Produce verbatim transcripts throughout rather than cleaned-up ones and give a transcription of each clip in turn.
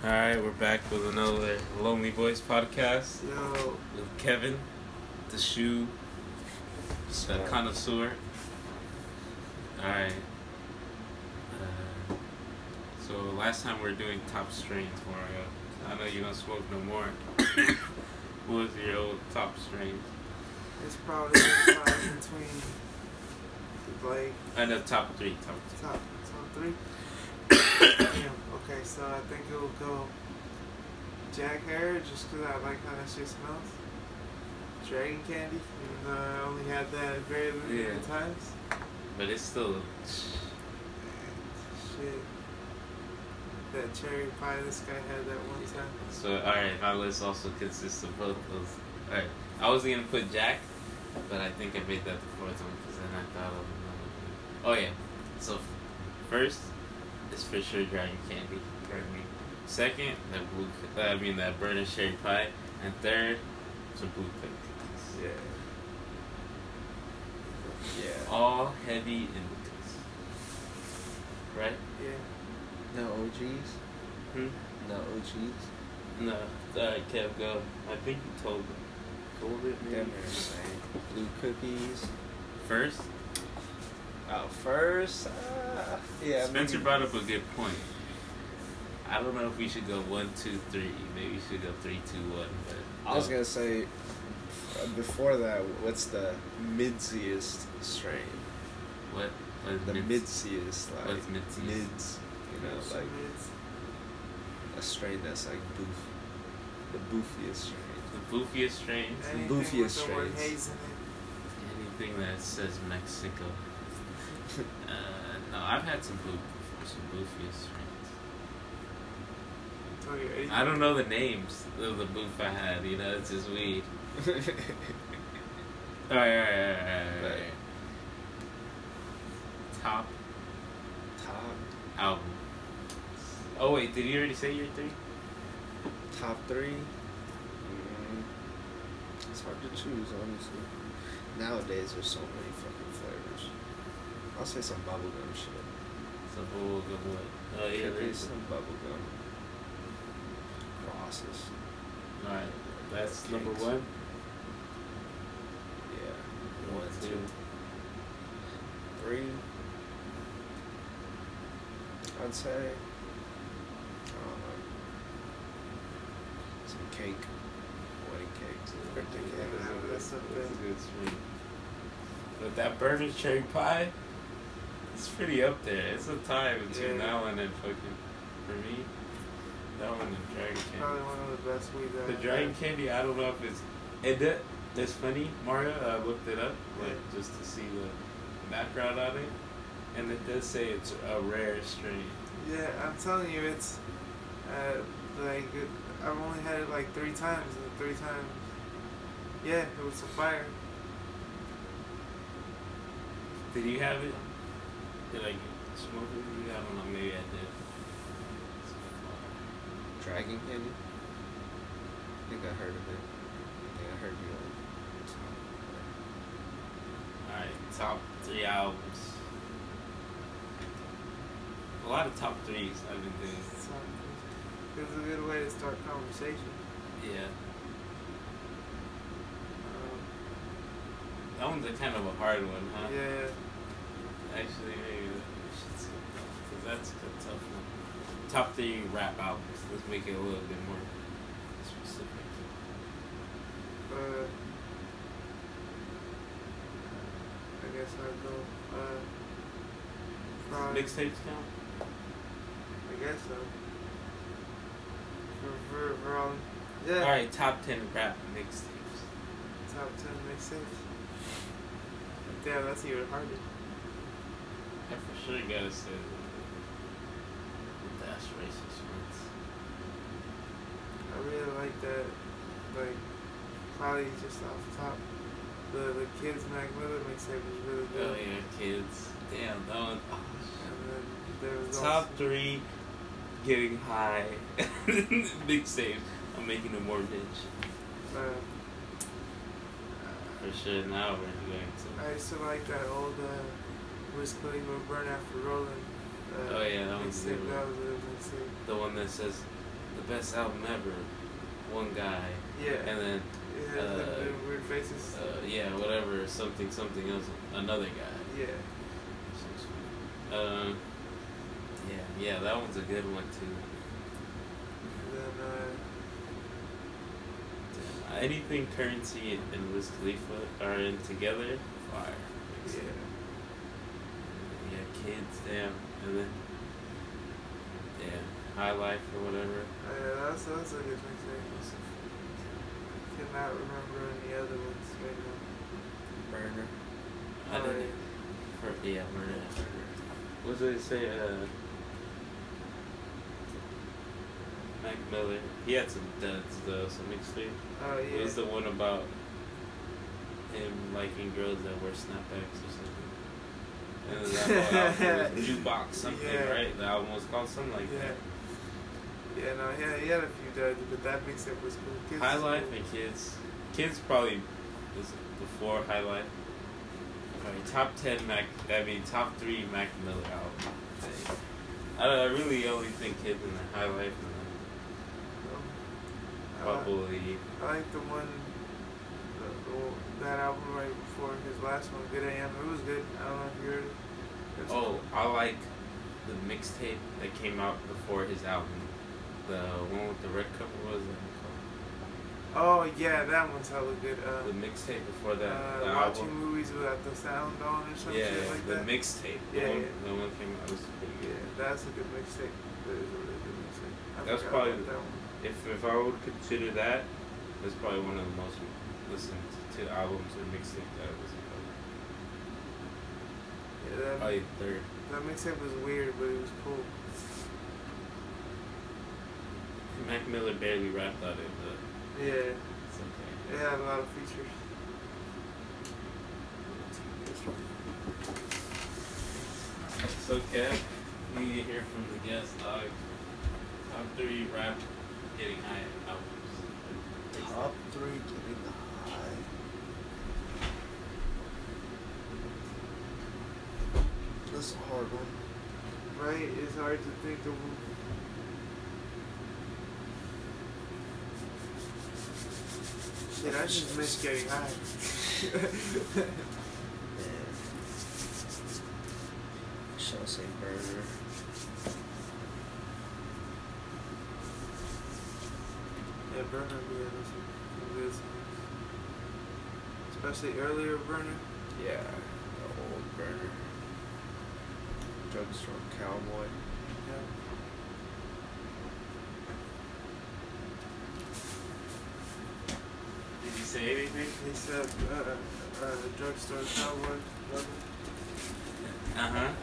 Alright, we're back with another Lonely Boys podcast Yo, with Kevin, the shoe, the connoisseur. Alright. Uh, so last time we were doing top strains, Mario. I know you don't smoke no more. What was your old top strain? it's probably sometime between like I know top three, top three. top top three. Damn. Okay, so I think it will go Jack Hair just 'cause I like how that shit smells. Dragon Candy, even though I only had that at very limited Yeah. times. But it's still And shit. That cherry pie this guy had that one time. so. Alright, my list also consists of both those. Alright, I was gonna put Jack, but I think I made that the fourth one because then I thought of another one. Oh yeah, so first is for sure Dragon Candy. Second, that blue. c- I mean that burning cherry pie, and third, some blue cookies. Yeah. Yeah. All heavy indicas. Right? Yeah. No O Gs? Hmm. No O Gs? No. Alright, Kev, go. I think you told them. Told it maybe. Damn near the same. Blue cookies. First, Oh, first? Uh, yeah. Spencer maybe- brought up a good point. I don't know if we should go one, two, three. Maybe we should go three, two, one. But I was gonna say, uh, before that, what's the midsiest strain? what? What The mids? midsiest, like What's midsiest? mids. You know, Some like mids. a strain that's like boof, the boofiest strain. The boofiest strains. Anything boofiest with the word strains. haze in it. Anything that says Mexico. uh, no, I've had some boof before. Some boofiest strains. Tell you anything. I don't know the names of the boof I had. You know, it's just weed. Alright, alright, alright, alright, alright. Top Top album. Oh wait, did you already say your three? top three. Mm, it's hard to choose, honestly. Nowadays, there's so many fucking flavors. I'll say some bubblegum shit. So we'll go what? Oh yeah, Could be there's some bubblegum. Crosses. Alright, that's Cakes. number one. Yeah. One, One, two. two, three. I'd say. I don't know. Some cake. Wedding cakes. Birthday Yeah, cake. that- that's up That's a there. good sweet. But that burger cherry pie, it's pretty up there. It's a tie between Yeah. that one and fucking, for me, that one and Dragon Candy. Probably one of the best weeds The I've Dragon had. Candy, I don't know if it's, it did, it's funny, Mario, I looked it up, like, just to see the background on it, and it does say it's a rare strain. Yeah, I'm telling you, it's uh, like it, I've only had it like three times, and the three times, yeah, it was a fire. Did you have it? Did I smoke it with you? I don't know, maybe I did. Dragon candy? I think I heard of it. I think I heard you on Alright, top three albums. A lot of top threes I've been doing. So, it was a good way to start conversation. Yeah. Um, That one's a kind of a hard one, huh? yeah, Actually, maybe we should see. Because that's a tough one. Top three rap albums. Let's make it a little bit more specific. uh, I guess I'd go. Uh, probably, Mixtapes count? I guess so. For for for all, yeah. Alright, top ten rap mixtapes. Top ten mixtapes. Damn, that's even harder. I for sure gotta say the Dash Racist ones. I really like that. Like, probably just off the top, the the Kids Mac Miller mixtape was really good. Oh yeah, kids. Damn, that one. Oh, And then there was shit. also, Top three getting high mixtape. I'm making a mortgage. uh, For sure, now we're going to. I used to like that old uh, Wiz Khalifa Burn After Rolling. Uh, Oh, yeah, that one's a mixtape. good one. That was a good mixtape. The one that says, the best album ever, one guy, Yeah. and then It has uh, them doing weird faces. uh, yeah, whatever, something, something else, another guy. yeah. Um, yeah, yeah, that one's a good one too. And then, uh, Damn, anything Currency and Wiz Khalifa are in together, fire. yeah. Yeah, Kids, damn, and then yeah, High Life or whatever. Uh, yeah, that's, that's a good mixtape. Cannot remember any other ones right now. Burner. I Oh, didn't. For, yeah, Murder. What did it say? Uh, Mac Miller. He had some duds though. Some mixtape. Oh, It yeah. was the one about him liking girls that wear snapbacks or something. And then that whole album was Jukebox something, Yeah. right? The album was called something like Yeah. that. Yeah, no, he had, he had a few duds, but that mixtape was cool. Kids High is Life cool. and Kids. Kids probably was before High Life. Alright, top ten Mac. I mean, top three Mac Miller album. I, I really only think Kids and the High Life, and Um, then I, like, probably. I like the one, the, the, one- that album right before his last one, Good A M. It was good. I don't know if you heard it. It was Oh, cool. I like the mixtape that came out before his album. The one with the red cover, what was it called? Oh, yeah, that one's hella good. Uh, The mixtape before that. uh, the watching album. movies without the sound on or some Yeah, shit yeah, like the that. mixtape. The Yeah, one, yeah. the one came out was pretty Yeah, good. that's a good mixtape. That is a really good mixtape. I That's forgot probably about that one. If if I would consider that, that's probably one of the most listened to albums or mixtape that I listened to. Yeah, that, Probably third. that mixtape was weird, but it was cool. Mac Miller barely rapped on it, but Yeah, it's okay. it had a lot of features. So Kev, we need to hear from the guest dog. Top three rap getting high albums. Top three getting high. That's a hard one. Right? It's hard to think of. Shit, I just miss getting high. Yeah. Shall I say Burner? Yeah, Burner be having some, some good songs. Especially earlier Burner. Yeah, the old Burner. Drugstore Cowboy. Yeah. Did you say anything? He said, uh, uh, Drugstore Cowboy. Love it. Uh huh.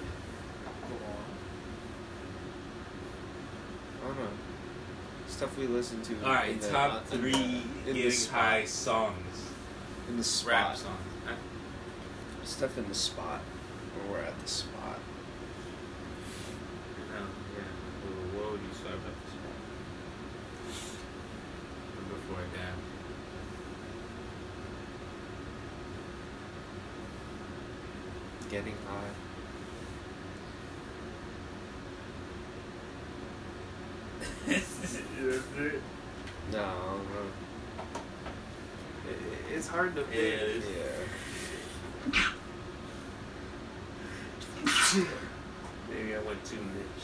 I don't know. Stuff we listen to. All right, in the- top in the- three in the getting spot. high songs, In the spot. rap songs. Huh? Stuff in the spot. Where we're at the spot. No, yeah. Well, what would you start at this point? Or before that? Getting high. No, I don't know. It, it- it's hard to Yeah, pick. it is. Yeah. Maybe I went too rich.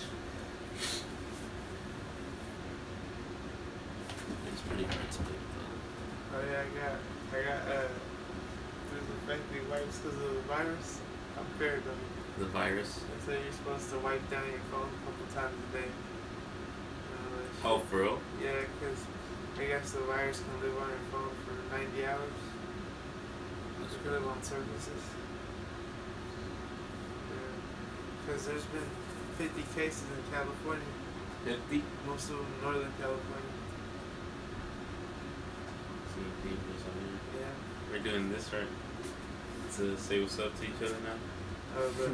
It's pretty hard to pick though. Oh yeah, I got, I got, uh, disinfecting wipes because of the virus. I'm fair though. The virus. They say you're supposed to wipe down your phone a couple times a day. Uh, that Oh, shit. for real? Yeah, because I guess the virus can live on your phone for ninety hours. That's It can live on surfaces. Yeah. Because there's been fifty cases in California, Fifty. most of them Northern California. Some people, something. Yeah. We're doing this right to say what's up to each other now. Oh, but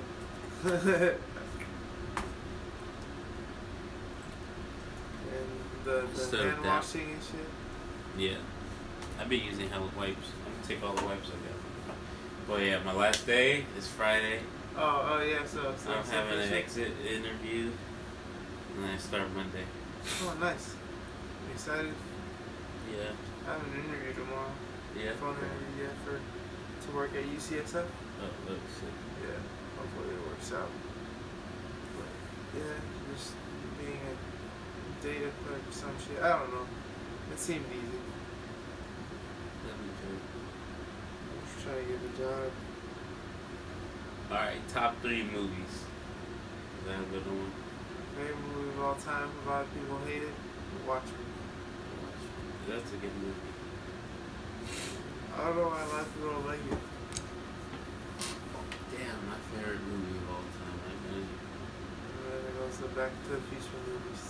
and the, Instead the of hand that. washing and shit. Yeah. I've been using hella wipes. I'm gonna take all the wipes I got. But yeah, my last day is Friday. Oh, oh yeah. So, so I'm so having an shit. exit interview, and then I start Monday. Oh, nice. excited. Yeah. I have an interview tomorrow. Yeah. Phone interview, yeah, for to work at U C S F. Oh, look, shit. Yeah, hopefully it works out. But yeah, just being a data clerk or some shit. I don't know. It seemed easy. Let me do. I'm just trying to get a job. Alright, top three movies. Is that a good one? Favorite movie of all time. A lot of people hate it. Watchmen. That's a good movie. I don't know why a lot of people don't like it. Damn, my favorite movie of all time. I know. And then it goes to Back to the Future movies.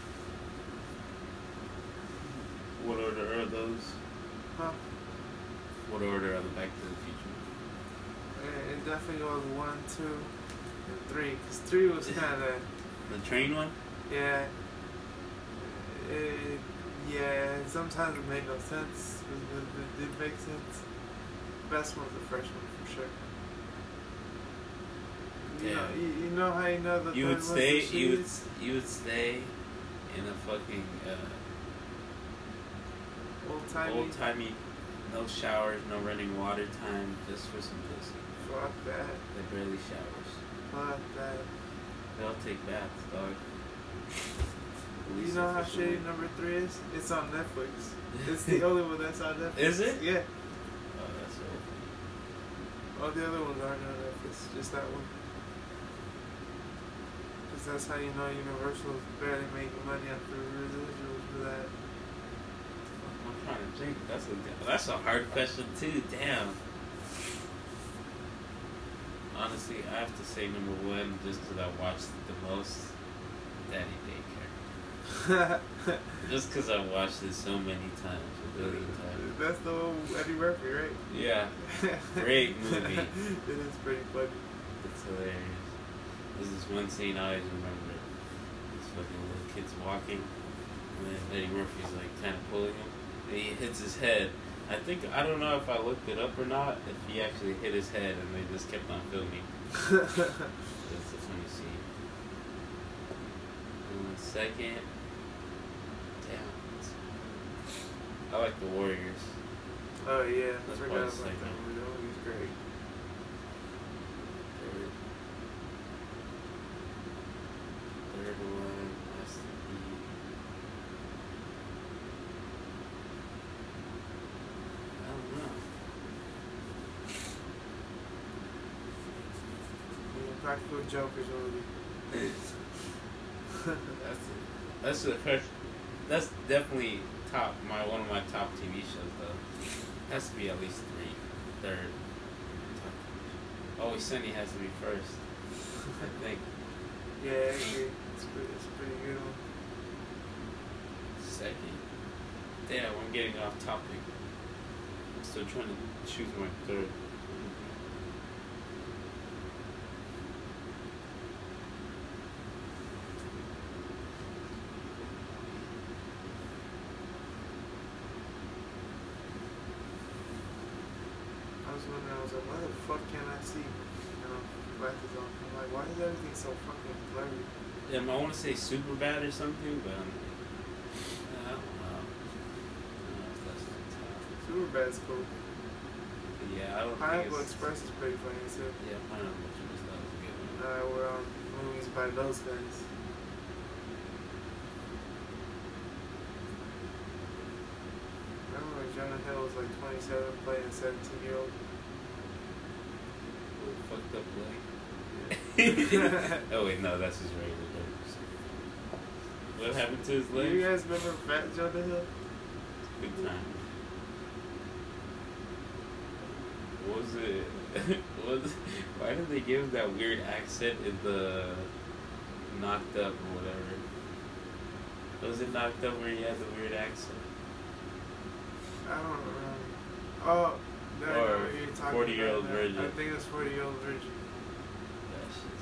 What order are those? Huh? What order are the Back to the Future? It, it definitely goes one, two, and three. Cause three was kind of The train one? yeah. It, yeah. Sometimes it made no sense. It, it, it did make sense. Best one's the first one for sure. You know, Damn. you, you know how you know the You third would one's stay. the You would. shittiest? You would stay in a fucking uh, Old timey. old timey, no showers, no running water time, just for some pussy. Fuck that. They barely showers. Fuck that. They all take baths, dog. At You least know how official shitty one. number three is? It's on Netflix. It's the only one that's on Netflix. Is it? Yeah. Oh, that's so funny. All the other ones aren't on Netflix. Just that one. Because that's how you know Universal's barely making money off the residuals for that. I'm trying to think. That's a that's a hard question too. Damn. Honestly, I have to say number one just because I watched it the most. Daddy Daycare. Just because I watched it so many times, a billion times. That's the one with Eddie Murphy, right? Yeah, great movie. It is pretty funny. It's hilarious. There's this one scene I always remember. This fucking little kid's walking, and then Eddie Murphy's like kind of pulling him, and he hits his head. I think, I don't know if I looked it up or not, if he actually hit his head and they just kept on filming. That's a funny scene. And then second, damn, I like The Warriors. Oh yeah, I That's forgot probably about that second. movie. That movie's great. Third, third one has to be. I don't know. Yeah, Practical Joker's movie. That's it. That's the first. That's definitely top. My one of my top T V shows though. Has to be at least three, third. Always Sunny has to be first. I think. Yeah, I agree. It's pretty, it's a pretty good one. Second. Damn, I'm getting off topic. I'm still trying to choose my third. I was wondering, I was like, why the fuck can't I see? You know, glasses on. I'm like, why is everything so fucking blurry? Yeah, I want to say super bad or something, but I'm, I don't know. I don't know if that's the top. Superbad's cool. But yeah, I don't Pineapple think it's. Express is pretty funny too. Yeah, Pineapple Express, that was a good one. Uh, we're on movies by those guys. Remember when Jonah Hill was like twenty-seven playing a seventeen year old? Little fucked up leg. Oh wait, no, that's his regular leg. What happened to his Do leg? you guys remember Fat Jonah Hill? Good time. What was it? what was, why did they give him that weird accent in the Knocked Up or whatever? Was it Knocked Up where he had the weird accent? I don't remember. Oh, no, I know Or what you're talking forty Year Old about now. Virgin. I think it was forty Year Old Virgin. That shit's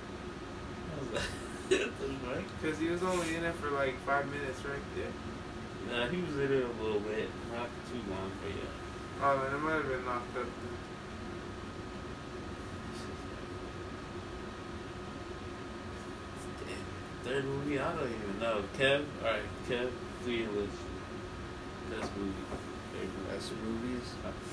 That was right. Because he was only in it for like five minutes, right? Yeah. Nah, he was in it a little bit. Not too long, but yeah. Oh, then it might have been Knocked Up. Damn. Third movie? I don't even know. Kev? Alright, Kev, do your list. Best movie. Favorite. Best movies.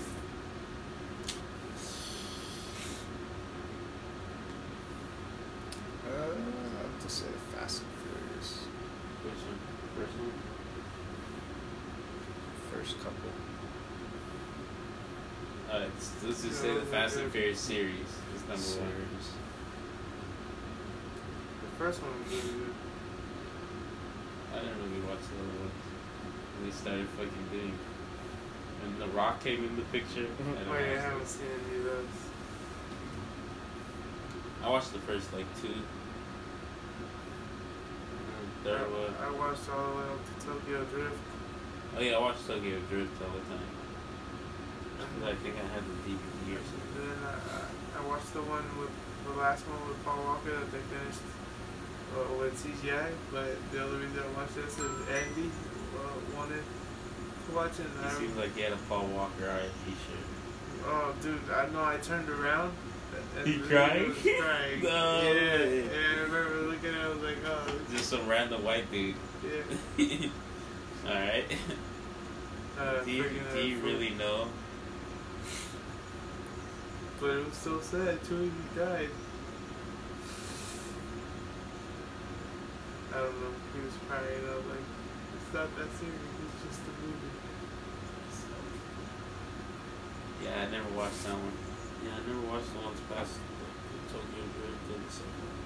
Uh, I have to say Fast and Furious. Which one? First one? First couple. Alright, let's just say the Fast and Furious series is number one. Series. The first one was really good. I didn't really watch the other ones. When they started fucking doing. When The Rock came in the picture. Mhm. I, don't Wait, I watch haven't it. seen any of those. I watched the first like two. And the third one. I, I watched all the way up to Tokyo Drift. Oh yeah, I watched Tokyo Drift all the time. I think I had the D V D or something. Then I, I watched the one with the last one with Paul Walker that they finished uh, with C G I. But the only reason I watched this is Andy uh, wanted to watch it. And He I, seems like he had a Paul Walker R I P shirt. oh, dude, I know. I turned around. And He the cried? dude was crying. No yeah, way. yeah. I remember looking at it. I was like, oh, Just some random white dude. yeah. Alright. Uh, do you, freaking, do you uh, really know? But it was so sad. Too he died. I don't know. He was crying. I was like, it's not that serious. It's just a movie. Yeah, I never watched that one. Yeah, I never watched the ones past Tokyo Drift and the second one.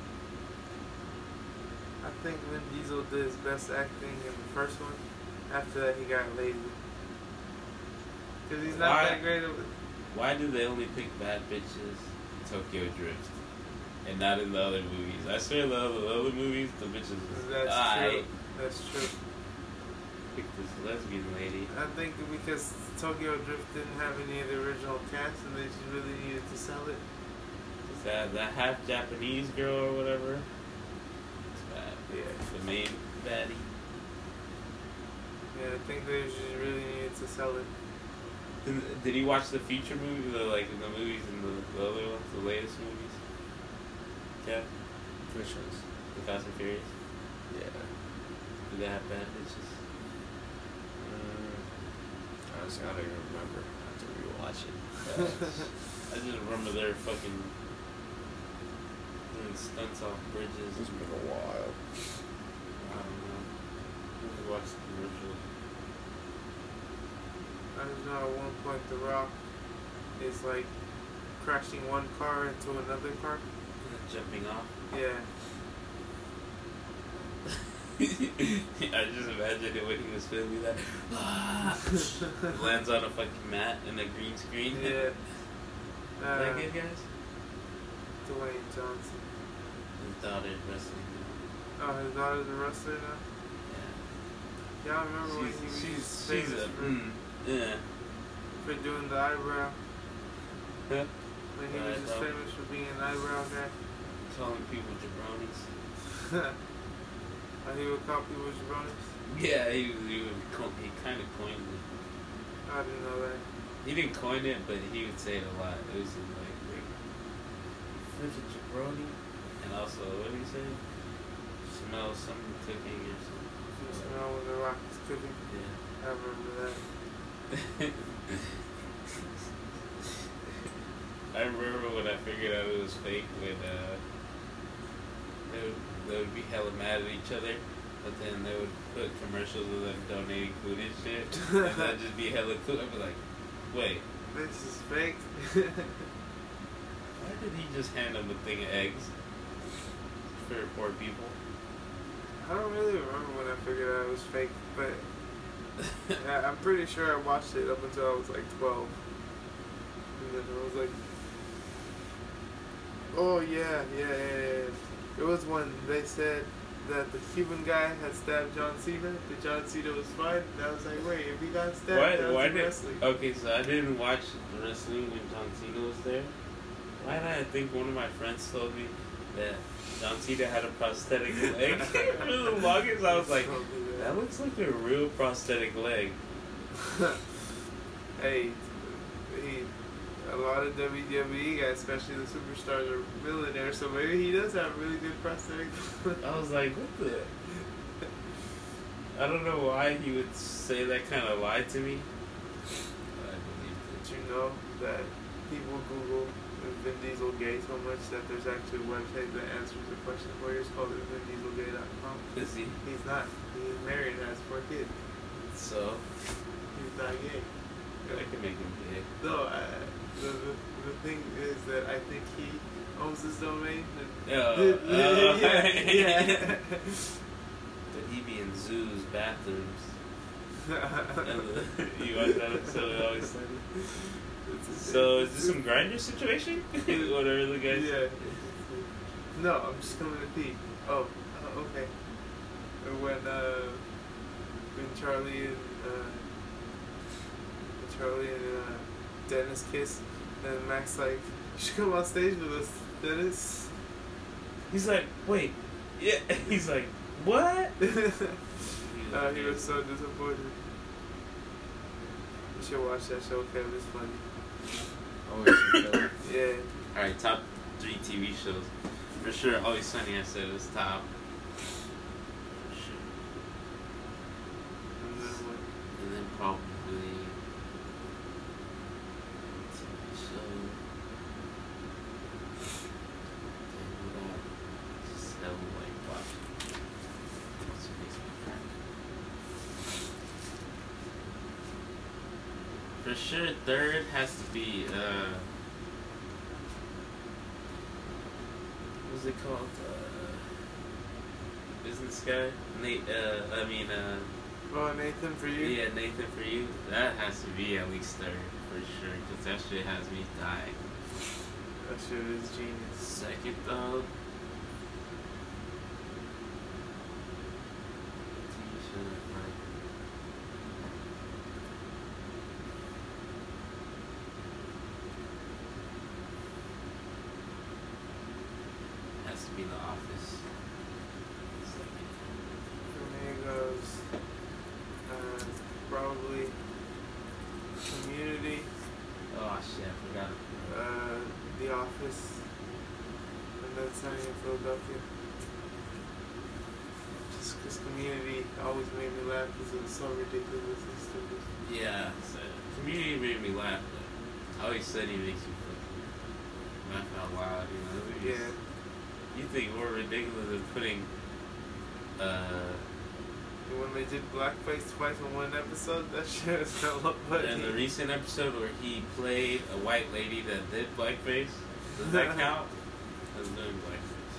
I think Vin Diesel did his best acting in the first one. After that, he got lazy. Because he's not Why? that great of a... Why do they only pick bad bitches in Tokyo Drift and not in the other movies? I swear the other, the other movies, the bitches was That's I true. That's true. picked this lesbian lady. I think because Tokyo Drift didn't have any of the original cast and they just really needed to sell it. Is that that half Japanese girl or whatever? It's bad. Yeah. The main baddie. Yeah, I think they just really needed to sell it. Did, did he watch the future movie, the like the movies and the, the other ones, the latest movies? Yeah, Which ones? the Fast and Furious. Yeah. Do they have bad bitches? Mm, honestly, I don't even remember. I have to rewatch it. I just remember they're fucking doing stunts off bridges. It's been a while. I don't know. I just watched the commercials. I just know at one point The Rock is like crashing one car into another car. Jumping off. Yeah. I just imagined it when he was filming that. Lands on a fucking mat and a green screen. Yeah. Is Uh, that good, guys? Dwayne Johnson. His daughter's wrestling now. Oh, his daughter's a wrestler now? Yeah. Yeah, I remember when She's, he was she's, famous she's a, for, mm, yeah. for doing the eyebrow. Huh? When he Uh, was just no. famous for being an eyebrow guy. Calling people jabronis. And he would call people jabronis. Yeah, he was, he would, co- he kind of coined it. I didn't know that. He didn't coin it, but he would say it a lot. It was just like, like French jabroni, and also what did he say? Smell something cooking or something. You smell when The Rock is cooking. Yeah. I remember that. I remember when I figured out it was fake when uh, they would, they would be hella mad at each other, but then they would put commercials of them donating food and shit, and that'd just be hella cool. I'd be like, wait, This is fake. why did he just hand them a thing of eggs for poor people? I don't really remember when I figured out it was fake, but yeah, I'm pretty sure I watched it up until I was like twelve. And then I was like, oh yeah, yeah, yeah, yeah. It was when they said that the Cuban guy had stabbed John Cena, that John Cena was fine. And I was like, wait, if he got stabbed, Why, that was why in did, wrestling. okay, so I didn't watch wrestling when John Cena was there. Why did I think one of my friends told me that John Cena had a prosthetic leg? For the longest, I was like, Told me that looks like a real prosthetic leg. Hey, he a lot of W W E guys, especially the superstars, are millionaires, so maybe he does have really good prosthetic. I was like, what the? I don't know why he would say that kind of lie to me. But I believed Did you know that people Google is Vin Diesel gay so much that there's actually a website that answers the question for you? It's called Vin Diesel Gay dot com. it. Is he? He's not. He's married and has four kids. So, He's not gay. I can make him gay. No, I, the, the the thing is that I think he owns this domain. And Oh, oh. yeah, yeah. But he be in zoos, bathrooms. And the, you watch that episode of Always Sunny? So, is this some grinder situation? Whatever the guy Yeah. No, I'm just coming to pee. Oh, uh, okay. Or when uh, when Charlie and uh, when Charlie and uh, Dennis kiss, and Mac's like, "You should come on stage with us, Dennis." He's like, wait. Yeah. He's like, what? uh, he was so disappointed. You should watch that show, Kevin. It's funny. Always Yeah. Alright, top three T V shows. For sure, Always Sunny, I said, was top. For sure. And then what? And then probably T V show. Damn, what I just don't like watching. What's makes me cry. For sure, third has to be uh what's it called? Uh, business guy? Nate uh I mean uh Oh, Nathan, for you? yeah, Nathan For You. That has to be at least third, for sure, because that shit has me dying. That shit is genius. Second, though, T V show that like, has to be The Office. Second. For me, it goes uh, probably Community, Oh shit, I forgot. uh, The Office, and then Sunny in Philadelphia. Just because Community always made me laugh because it was so ridiculous and stupid. Yeah, so Community made me laugh, but I always said he makes you fucking laugh out loud, you know? It's- Yeah. You think more ridiculous than putting, uh, And when they did blackface twice in one episode, that shit is hella funny. in the recent episode where he played a white lady that did blackface, does that count? As doing blackface.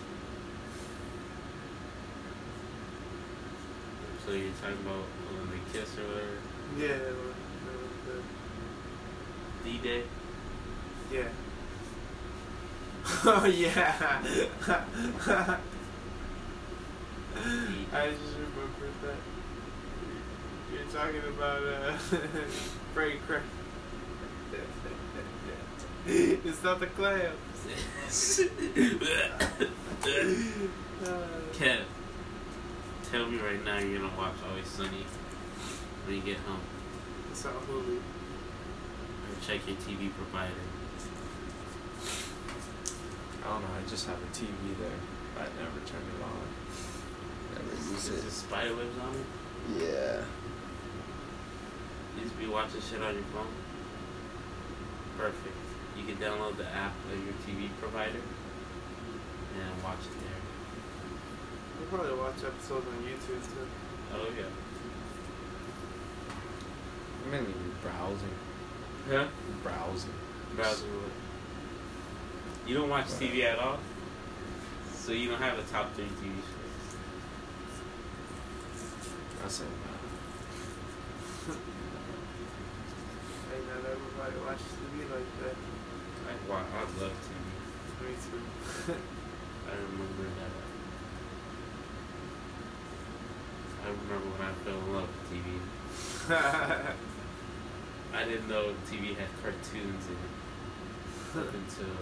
So you're talking about when they kiss or whatever? Yeah, that was, that was good. D-Day? Yeah. Oh yeah. I just remembered that. You're talking about uh, Freddy Krueger. It's not the clams. Uh, Kev, tell me right now you're gonna watch Always Sunny when you get home. it's on Hulu. Or check your T V provider. I don't know, I just have a T V there. I never turn it on. Never use Is it it. spider webs on it? Yeah. You just be watching shit on your phone? Perfect. You can download the app of your T V provider and watch it there. We'll probably watch episodes on YouTube too. Oh yeah. I'm mainly browsing. Huh? Browsing. Browser what? You don't watch T V at all? So you don't have a top three T V shows? I said no. Hey, not everybody watches T V like that. I watch, I love T V. Me too. I remember that. I remember when I fell in love with T V. I didn't know T V had cartoons in it up until,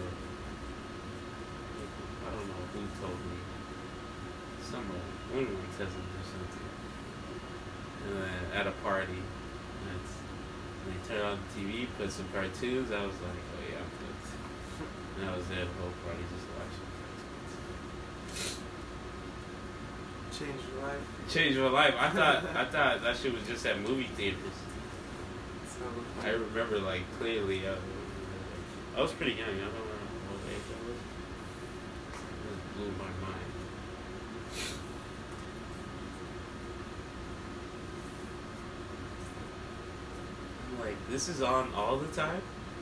I don't know who told me. Someone, one of my cousins or something. And then at a party, and it's, when they turned on the T V, put some cartoons, I was like, oh yeah, I And I was there the whole party just watching. Changed your life. Changed my life. I thought I thought that shit was just at movie theaters. So, I remember like clearly. I was, I was pretty young. I don't remember what age I was. It blew my mind. I'm like, this is on all the time?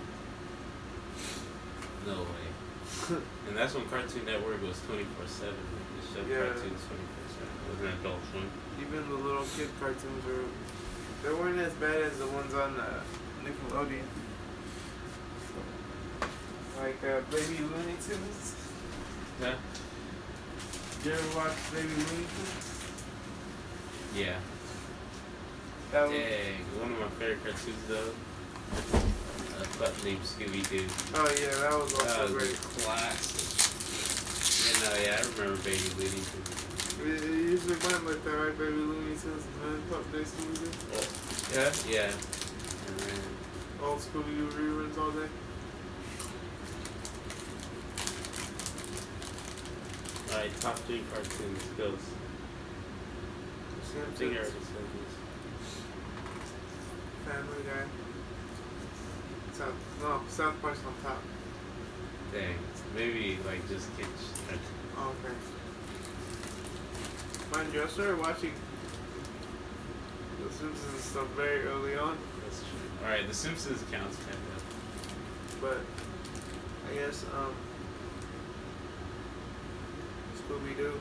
No way. And that's when Cartoon Network was twenty-four seven. It showed Yeah. cartoons twenty-four seven. It was an adult swim. even the little kid cartoons were, they weren't as bad as the ones on uh, Nickelodeon. Like uh, Baby Looney Tunes. Huh? Did you ever watch Baby Looney Tunes? Yeah. That was, Dang. One of my favorite cartoons though. A pup named Scooby Doo. oh yeah, that was also That was great. a classic. Yeah, no, yeah, I remember Baby Looney Tunes. It, it usually went like that, right? Baby Looney Tunes and then Pup Day Scooby Doo. Oh, yeah, yeah. And then, Old Scooby Doo reruns all day. alright, top three cartoons. Goes. I think I already said this. Family Guy. South, no, South Park's on top. Dang. Maybe, like, just kids. Oh, okay. Mind you, I started watching The Simpsons and stuff very early on, That's true. Alright, The Simpsons counts kind of. but I guess, um, Scooby Doo.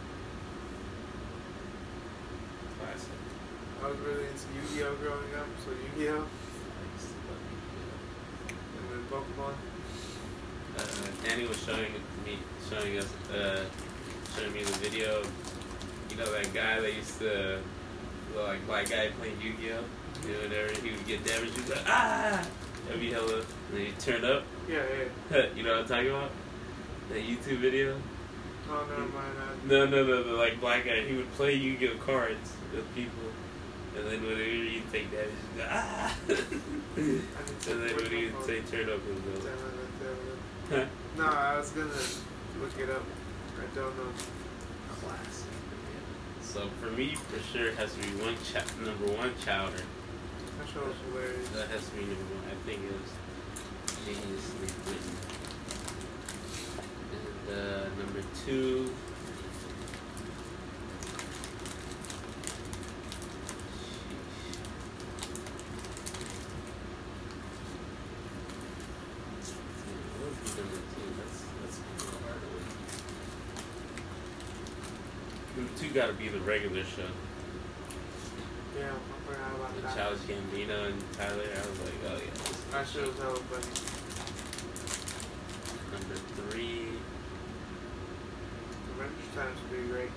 Classic. I was really into Yu-Gi-Oh growing up, so Yu-Gi-Oh, I used to love it. and then Pokemon. Uh, Danny was showing me, showing us, uh, showing me the video. You know that guy that used to, the, like black guy playing Yu-Gi-Oh. You know, whenever he would get damaged, he'd be like, ah, that'd be hella. And then he'd turn up. Yeah, yeah. You know what I'm talking about? That YouTube video. Oh, never mind that. No, no, no, the like black guy. He would play Yu-Gi-Oh cards with people, and then whenever he'd take damage, he'd go, ah. I need to And then wait when he my would phone. say turn up, he would Damn go, it, damn it. huh? No, I was gonna look it up. I don't know. Classic. So for me, for sure, it has to be one cha- number one Chowder. That show was hilarious. That has to be number one. I think it was geniusly written. And uh, number two. Sheesh. What would be number two? That's that's kind of hard to win. Number two got to be the regular show. Yeah, I forgot about With that. Childish Gambino and Tyler, I was like, oh yeah. This That show was hella funny. number three. Adventure Times would be great.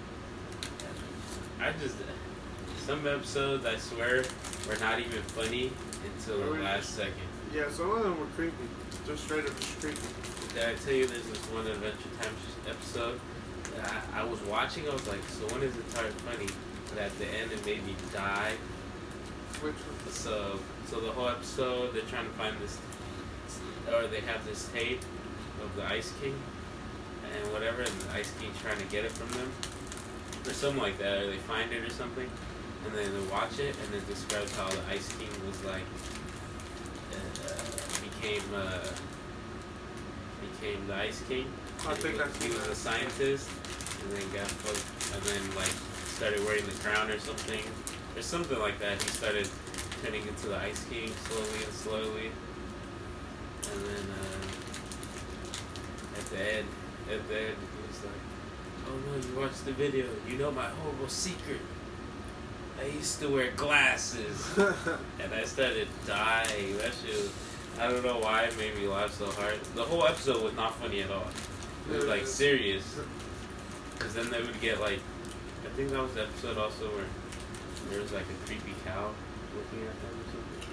I just some episodes I swear were not even funny until the Really? last second. Yeah, some of them were creepy. Just straight up just creepy. Did I tell you there's this one Adventure Time episode that I, I was watching? I was like, so when is it started funny? But at the end, it made me die. Which one? So, so the whole episode, they're trying to find this, or they have this tape of the Ice King and whatever, and the Ice King's trying to get it from them, or something like that, or they find it or something, and then they watch it, and it describes how the Ice King was like, uh, became, uh, became the Ice King. I And think he was, I've he seen was that. a scientist, and then got fucked, and then like started wearing the crown or something, or something like that. He started turning into the Ice King slowly and slowly, and then uh, at the end, at the end, he was like, "Oh no, you watched the video. You know my horrible secret. I used to wear glasses," and I started dying. That shit was, I don't know why it made me laugh so hard. The whole episode was not funny at all. It was like serious. Because then they would get like, I think that was the episode also where there was like a creepy cow looking at them or something.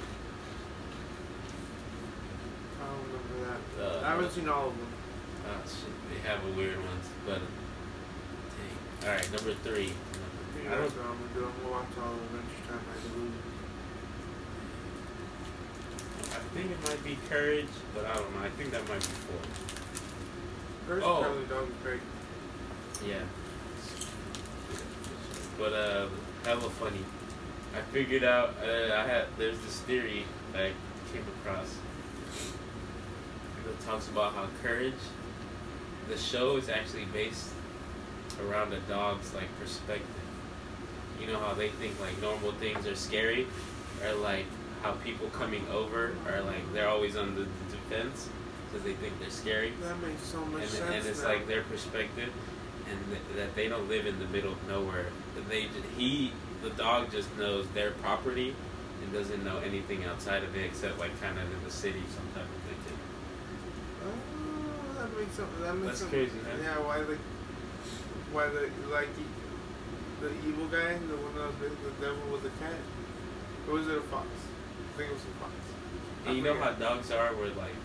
I don't remember that. Uh, I haven't seen all of them. Oh shit, they have a weird ones, but dang. Alright, number three. You I know, don't, that's what I'm gonna do. I'm gonna watch all of Adventure Time like a movie. I think it might be Courage, but I don't know. I think that might be four. First Oh. Cowardly Dog is great. Yeah. But uh, hella funny. I figured out. Uh, I had there's this theory that I came across that talks about how Courage, the show, is actually based around a dog's like perspective. You know how they think like normal things are scary, or like how people coming over are like they're always on the defense because they think they're scary. That makes so much And, sense. and it's now. like their perspective, and th- that they don't live in the middle of nowhere. That They ju- he the dog just knows their property and doesn't know anything outside of it except like kind of in the city, some type of thing. Oh, that makes sense. That makes That's sense. crazy, man. Yeah, why the, why the like e- the evil guy, the one that was basically the devil with the cat, or was it a fox? I think it was a fox. I And you know how forget. dogs are, where like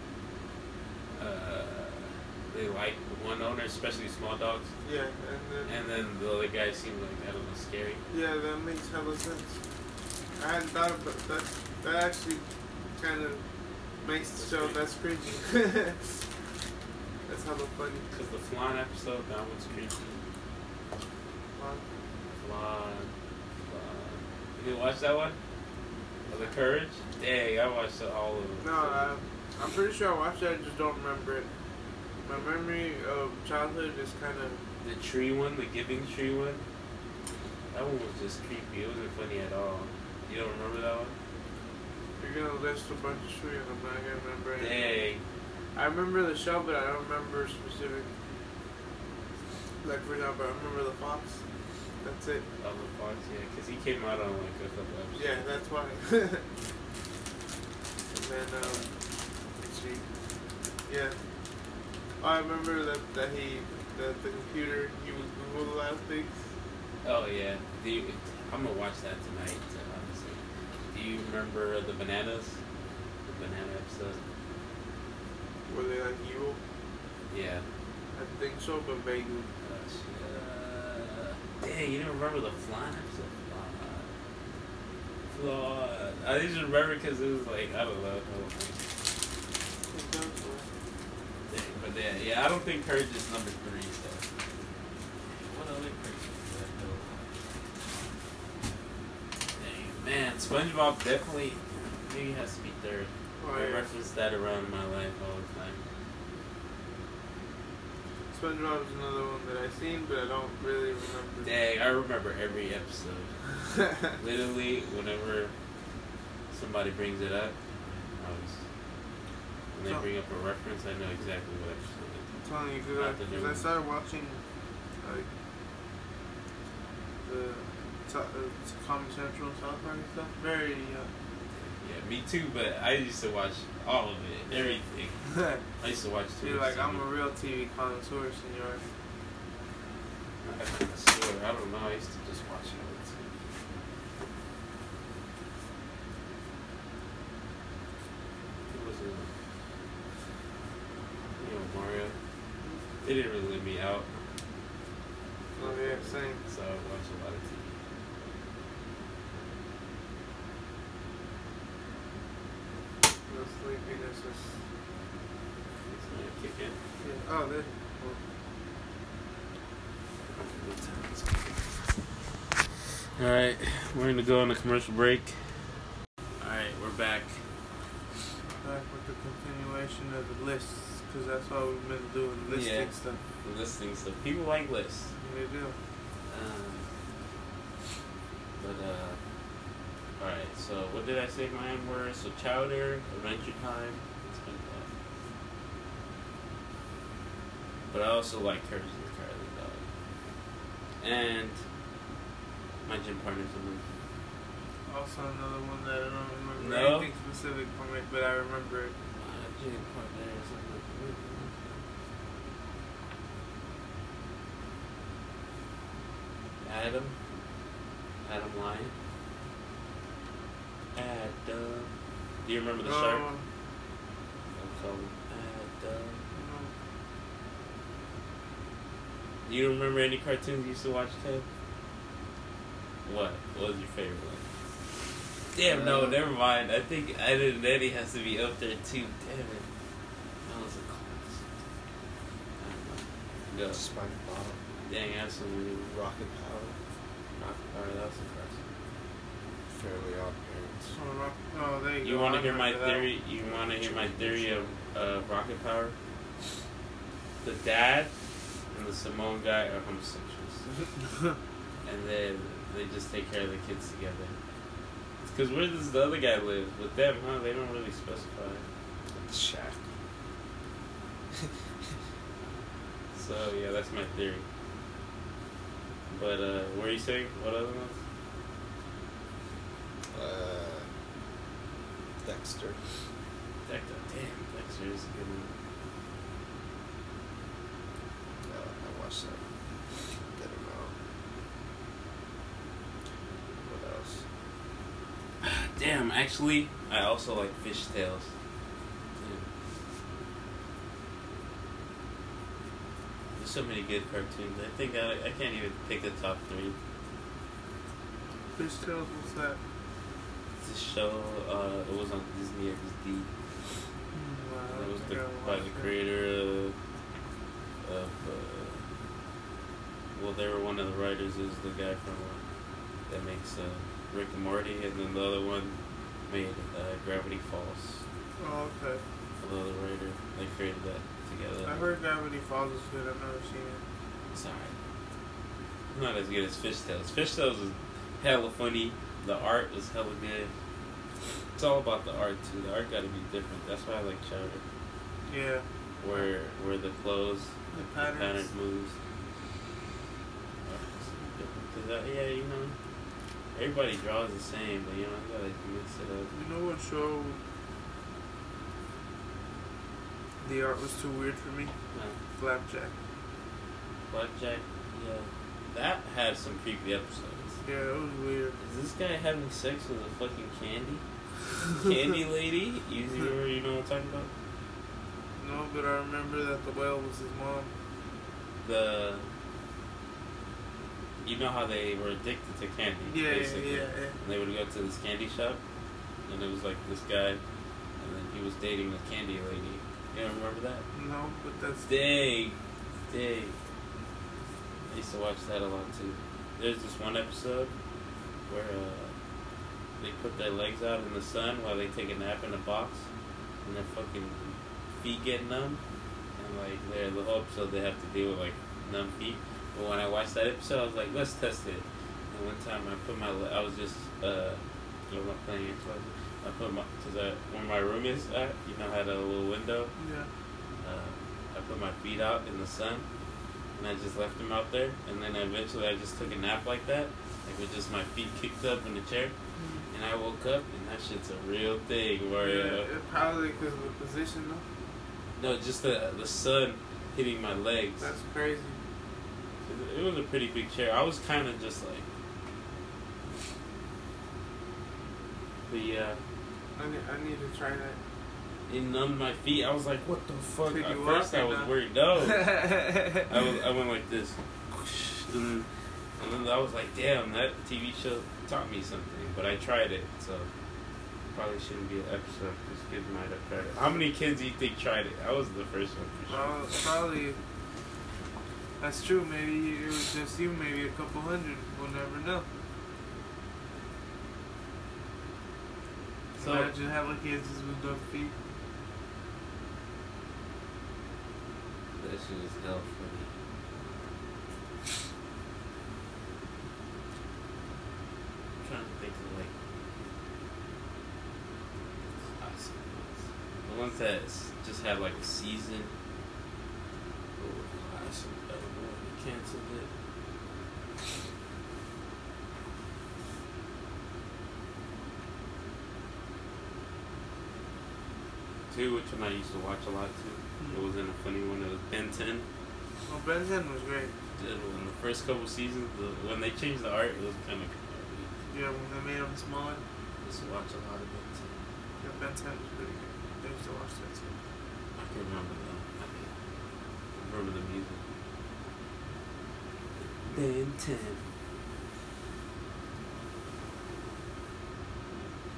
uh, they like one owner, especially small dogs, Yeah, and then and then the other guy seemed like I don't know scary. yeah, that makes hella sense. I hadn't thought about that. That actually kind of makes the show that's creepy. That's hella funny. Cause the flan episode, that one's creepy. Wow. Flan, flan. You didn't watch that one? Of the Courage? Dang, I watched all of them. No, I, I'm pretty sure I watched it. I just don't remember it. My memory of childhood is kind of. The tree one, the Giving Tree one, that one was just creepy. It wasn't funny at all. You don't remember that one? You're gonna list a bunch of shit, and I'm not gonna remember it. Dang. I remember the show, but I don't remember specific. Like for example, I remember the fox. That's it. Oh, the Fox, yeah, because he came out on like a couple episodes. Yeah, that's why. And then um, let's see. Yeah. Oh, I remember that that he that the computer he would Google a lot of things. Oh, yeah. Do you, I'm going to watch that tonight, honestly. Do you remember the bananas? The banana episode? Were they like evil? Yeah. I think so, but vaguely. Uh, shit. Uh, dang, you didn't remember the flan episode? Flan. Flan. I just remember because it was like, I don't know. Dang, but yeah, yeah, I don't think Courage is number three, so. What other Courage did I know? Dang, man, SpongeBob definitely, maybe has to be third. Oh, I yeah. reference that around my life all the time. SpongeBob is another one that I've seen, but I don't really remember. Dang, I remember every episode. Literally, whenever somebody brings it up, I was, when they So- bring up a reference, I know exactly what episode it I'm telling you, because I, Not the new 'cause I one. started watching like the uh, Comedy Central and South Park and stuff. Very uh, is. Yeah, me too, but I used to watch all of it, everything. I used to watch too you're much like, I'm T V. a real T V connoisseur, senor. I swear, I don't know. I used to just watch it all the time. Who was it? You know, Mario. They didn't really let me out, Oh yeah, same. so I watched a lot of T V. No sleepiness is. It's gonna kick in. Yeah. Oh, there. Alright, we're gonna go on a commercial break. Alright, we're back. Back with the continuation of the lists, because that's all we've been doing, listing Yeah. stuff. Listening stuff. People like lists. They do. Um, but, uh, alright, so what did I say mine were? So, Chowder, Adventure Time, and SpongeBob. But I also like Courage the Cowardly Dog. And my gym partner's a movie. Also another one that I don't remember No? anything specific from it, but I remember it. My gym partner is a movie. Adam. Adam Lyon. Adam. Do you remember the shark? Oh, I'll call him Adam. no. Do you remember any cartoons you used to watch, Ted? What? What was your favorite one? Damn, no, Uh, never mind. I think Ed and Eddie has to be up there too. Damn it. That was a class. I don't know. Go. SpongeBob. Dang, absolutely. Rocket Power. Rocket Power, that was impressive. Fairly Odd Parents. Oh, rock, oh, there you, You go. want I to hear my remember that theory? You want to hear my theory of uh, Rocket Power? The dad and the Simone guy are homosexuals, one. and then they just take care of the kids together. Because where does the other guy live? With them, huh? They don't really specify. Shaq. So yeah, that's my theory. But uh, what are you saying? What other ones? Uh, Dexter. Dexter. Damn, Dexter is a good one. Uh, I watched that. Good amount. What else? Damn, actually, I also like Fish Tales. Yeah. There's so many good cartoons. I think I, I can't even pick the top three. Fish Tales, what's that? This show, uh, it was on Disney X D. Mm, wow, I It don't was think the, I by watched the it. creator of, of uh, well, they were one of the writers is the guy from uh, that makes uh, Rick and Morty, and then the other one made uh, Gravity Falls. Oh, okay. The other writer, they created that together. I heard Gravity Falls is good. I've never seen it. It's alright. Not as good as Fish Tales. Fish Tales is hella funny. The art was hella good. It's all about the art too. The art gotta be different. That's why I like Chowder. Yeah. Where where the clothes, The the patterns. pattern moves. Cause uh, yeah, you know, everybody draws the same, but you know, you gotta mix it up. You know what show the art was too weird for me? Uh, Flapjack. Blackjack, yeah, that had some creepy episodes. Yeah, it was weird. Is this guy having sex with a fucking candy? Candy lady? You, you, know, you know what I'm talking about? No, but I remember that the whale was his mom. The you know how they were addicted to candy, Yeah, basically. yeah, yeah. And they would go to this candy shop, and it was like this guy, and then he was dating the candy lady. You don't remember that? No, but that's Dang, dang. I used to watch that a lot too. There's this one episode where uh, they put their legs out in the sun while they take a nap in a box, and their fucking feet get numb, and like they're the whole episode they have to deal with like numb feet. But when I watched that episode, I was like, let's test it. And one time I put my, le- I was just, uh, you know, playing Xbox. I put my, cause I, where my room is at, you know, had a little window. yeah. Uh, I put my feet out in the sun, and I just left them out there. And then eventually I just took a nap like that, like with just my feet kicked up in the chair. And I woke up, and that shit's a real thing. Where Yeah, uh, it probably because of the position though. no, just the the sun hitting my legs. That's crazy. It was a pretty big chair. I was kind of just like, but yeah, I need, I need to try that. it numbed my feet. I was like, what the fuck? Could At you first, walk I or was not? worried. No, I was. I went like this, and then, and then I was like, damn, that T V show taught me something. But I tried it, so probably shouldn't be an episode because kids might have tried it. How many kids do you think tried it? I was the first one for sure. Well, probably. That's true. Maybe it was just you. Maybe a couple hundred. We'll never know. So Imagine having kids just with dumb feet. that shit was hell funny. I'm trying to think of like classic ones. The ones that s- just had like a season. Oh, classic. I don't know why they canceled it. Two, which one I used to watch a lot too. It was in a funny one. It was Ben ten. Well, Ben ten was great. Did in the first couple seasons, the, when they changed the art, it was kind of. Yeah, when they made him smaller. Used to watch a lot of Ben ten. Yeah, Ben ten was pretty good. I used to watch that too. I can remember though. I can remember the music. Ben ten.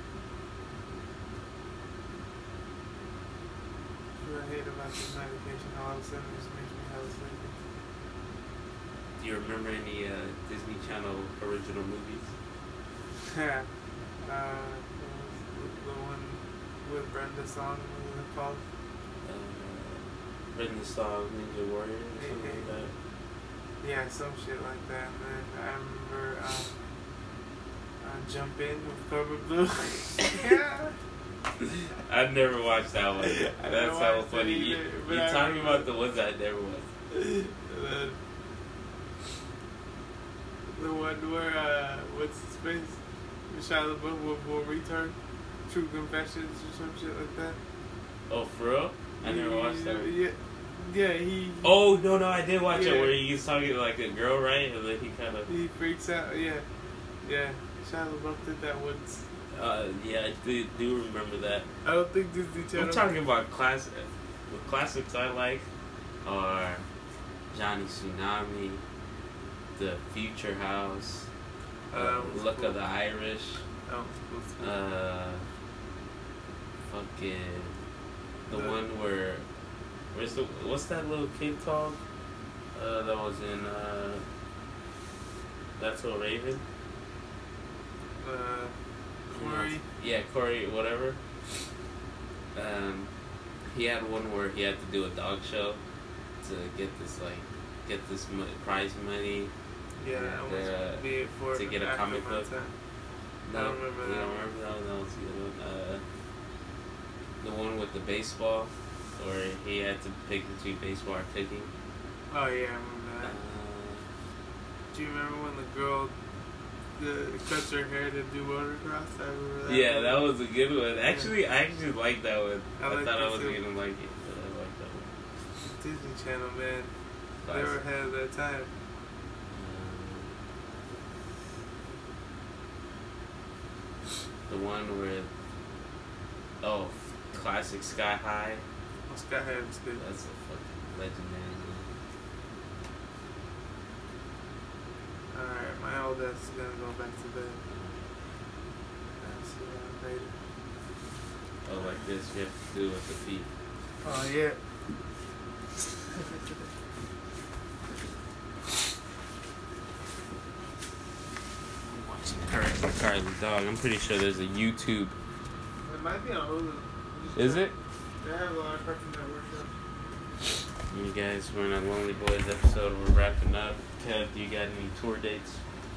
just medication. All of a sudden, it just makes me hella sleepy. Do you remember any uh, Disney Channel original movies? Yeah. uh, the, the one with Brenda Song, what was it called? Uh, Brenda Song, Ninja Warrior, or something like that. Yeah, some shit like that. And then I remember um, uh, Jump In with Cobra Blue. Yeah. I've never watched that one. I That's never how watched funny. it You, either, you but I talking remember- about the ones I never watched. And then the one where, uh, what's his face? Shia LaBeouf will, will return. True Confessions or some shit like that. Oh, for real? I never watched that one. Yeah, yeah, he. Oh, no, no, I did watch Yeah. it where he's talking to like a girl, right? And then he kind of... He freaks out. Yeah, yeah. Shia LaBeouf did that once. Uh, yeah, I do, do remember that. I don't think Disney Channel. I'm talking about classic. The classics I like are Johnny Tsunami, The Future House, Uh, uh, that was Luck cool. of the Irish, That was cool too. uh, fucking the The- one where where's the what's that little kid called? Uh, that was in uh, That's So Raven. Uh, Corey. Yeah, Corey, whatever. Um, he had one where he had to do a dog show to get this like get this mo- prize money. Yeah, I was uh, be it for to get a after comic my book. time. No, I don't remember you that don't one. remember that one? That was the other one. Uh, the one with the baseball, where he had to pick between baseball or cooking. Oh yeah, I remember Uh, that. Do you remember when the girl the, cuts her hair to do motocross? I remember that. yeah, one. that was a good one. Actually, I actually liked that one. I I, like thought I that wasn't too. gonna like it, but I liked that one. Disney Channel, man. They Classic. were ahead of their time. The one with oh, classic Sky High. Oh, Sky High was good. That's a fucking legendary one. Alright, my old ass is gonna go back to bed. I'll see y'all later. Oh, like this, you have to do with the feet. Oh yeah. Alright, my car is a dog. I'm pretty sure there's a YouTube. It might be on Hulu. Is it? They have a lot of Cartoon Network shows. You guys, we're in a Lonely Boys episode. We're wrapping up. Kev, do you got any tour dates?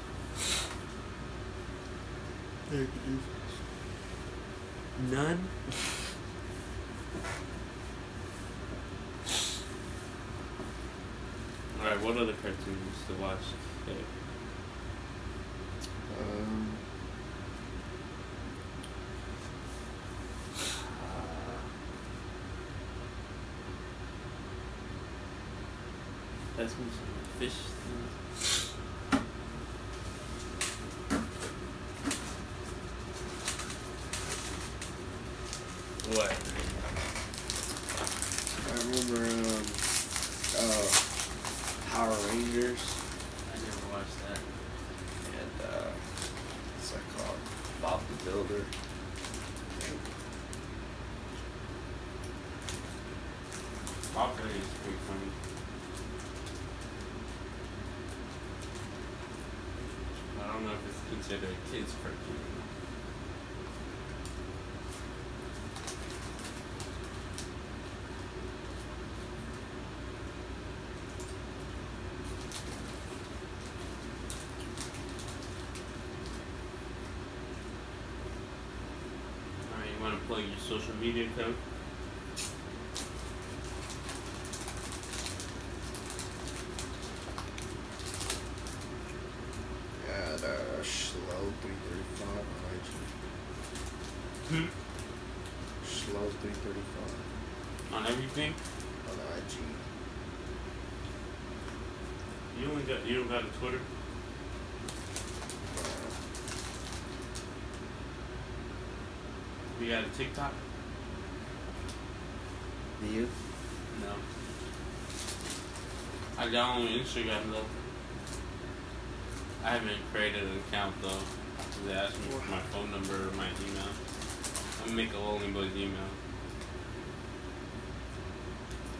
None? Alright, what other cartoons you used to watch? Kev? Um, Pass me some fish. What? I remember um, uh, Power Rangers I never watched that. and uh, what's that called? Bob the Builder. Walker is pretty funny. I don't know if it's considered a kid's cartoon. Alright, you want to plug your social media account? And uh, Slow three thirty-five on I G. Hmm? Slow three thirty-five On everything? on I G. You only got you don't got a Twitter? Uh, You got a TikTok? do you? No. I got on Instagram though. I haven't created an account though. They asked me for my phone number or my email. I'm gonna make a Lonely Boys email.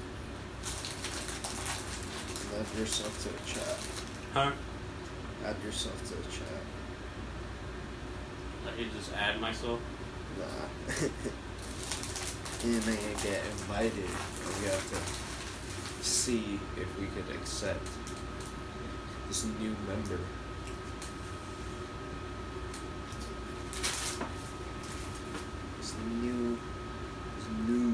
Add yourself to the chat. Huh? Add yourself to the chat. I could just add myself. Nah. And then you get invited. And we have to see if we could accept this new member. This new. This new.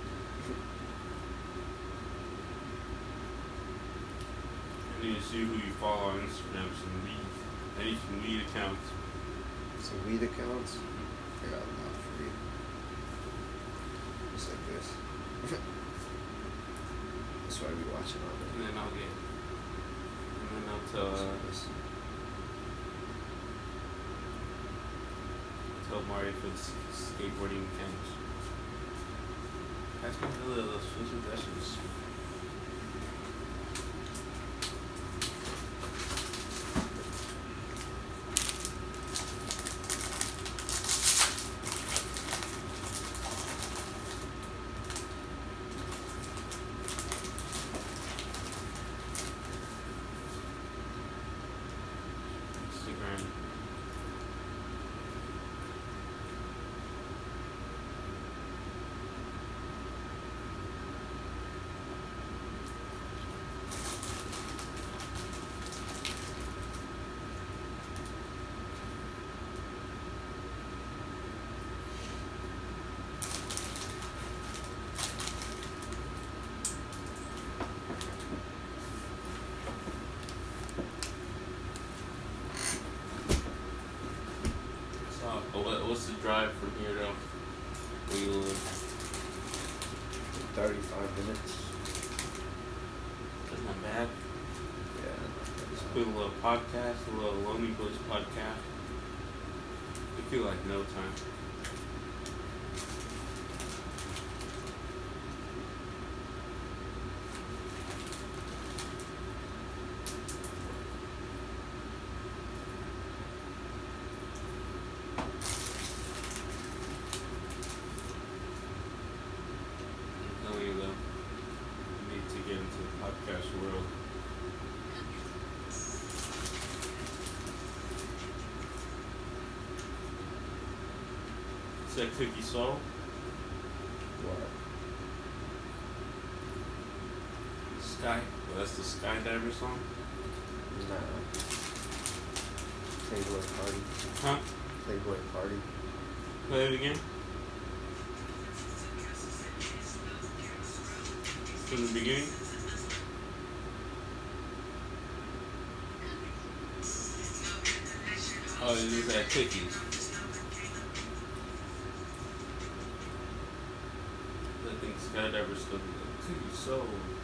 I need to see who you follow on Instagram. Some lead. I need some lead accounts. Some weed accounts. I got a lot for you. Just like this. That's why I be watching all And that. then I'll get. And then I'll tell. Just Uh, like this. tell Mario for the s- skateboarding accounts. That's my little switch that shit is. Instagram. So, uh, what, what's the drive from here though? Where you live? thirty-five minutes. That's not bad. Yeah. Just put a little podcast, a little Lonely Boys podcast. It feel like no time. I'm telling you though, you need to get into the podcast world. Is that Cookie Soul? What? Sky? Well, that's the Skydiver song? Nah. Playboy Party. Huh? Playboy Party. Play it again? From the beginning? Oh, it is at Cookies. I think Skydiver's still Cookie Soul.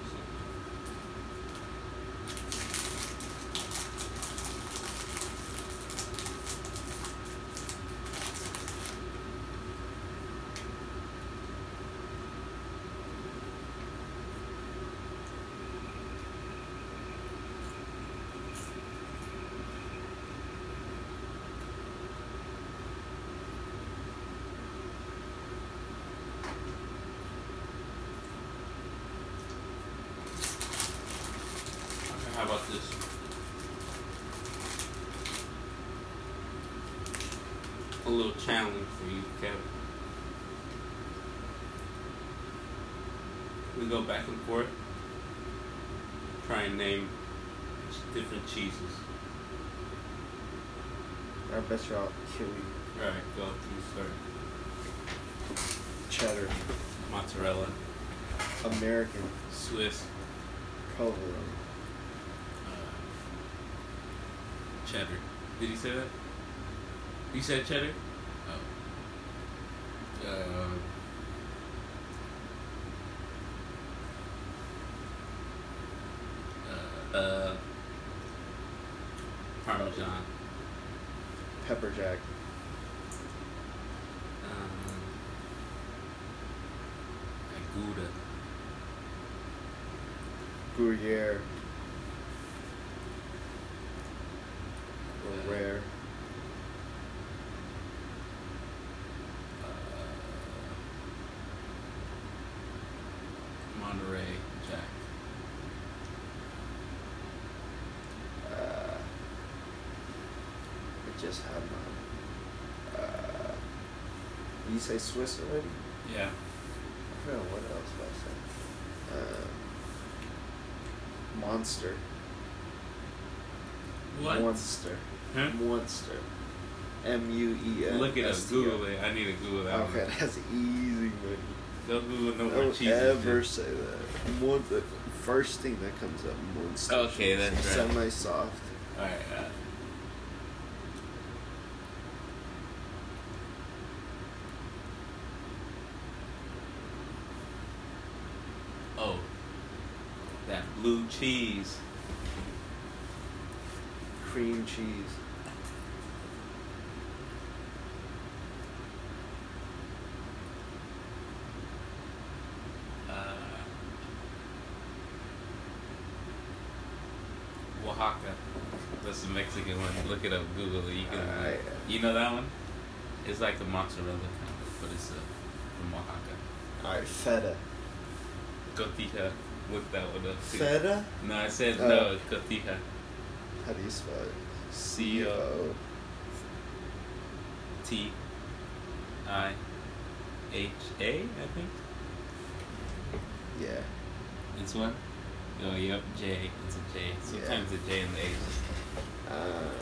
Okay, how about this? A little challenge for you, Kevin. We go back and forth. Try and name different cheeses. I bet you I'll kill you. Alright, go. You start. Cheddar. Mozzarella. American. Swiss. Provolone. Uh, cheddar. Did he say that? You said cheddar? Oh. Uh, uh, uh, Parmesan. Pepper Jack. Um, Gouda. Gruyere. Uh, Or rare. uh, Monterey Jack. you say Swiss already? Yeah. I forgot what else was I saying. Uh, Monster. What? Monster. Huh? Monster. M U E N. Look it up. Google it. I need to Google that Okay, one. that's easy, buddy. Don't Google no more Don't cheeses. ever dude. say that. Mon- the first thing that comes up, Monster. Okay, that's right. Semi-soft. Alright, uh. Oh. That blue cheese. Cream cheese. Uh, Oaxaca. That's the Mexican one. Look it up. Google it. You can. Alright. You know that one? It's like the mozzarella kind of, but it's uh, from Oaxaca. Alright, feta. Cotija. Look that one up too. Feta? No, I said Oh. no. Cotija. How do you spell it? C O T I H A. I think. Yeah. This one? Oh, yep, J. It's a J. Sometimes a J and the H. Uh,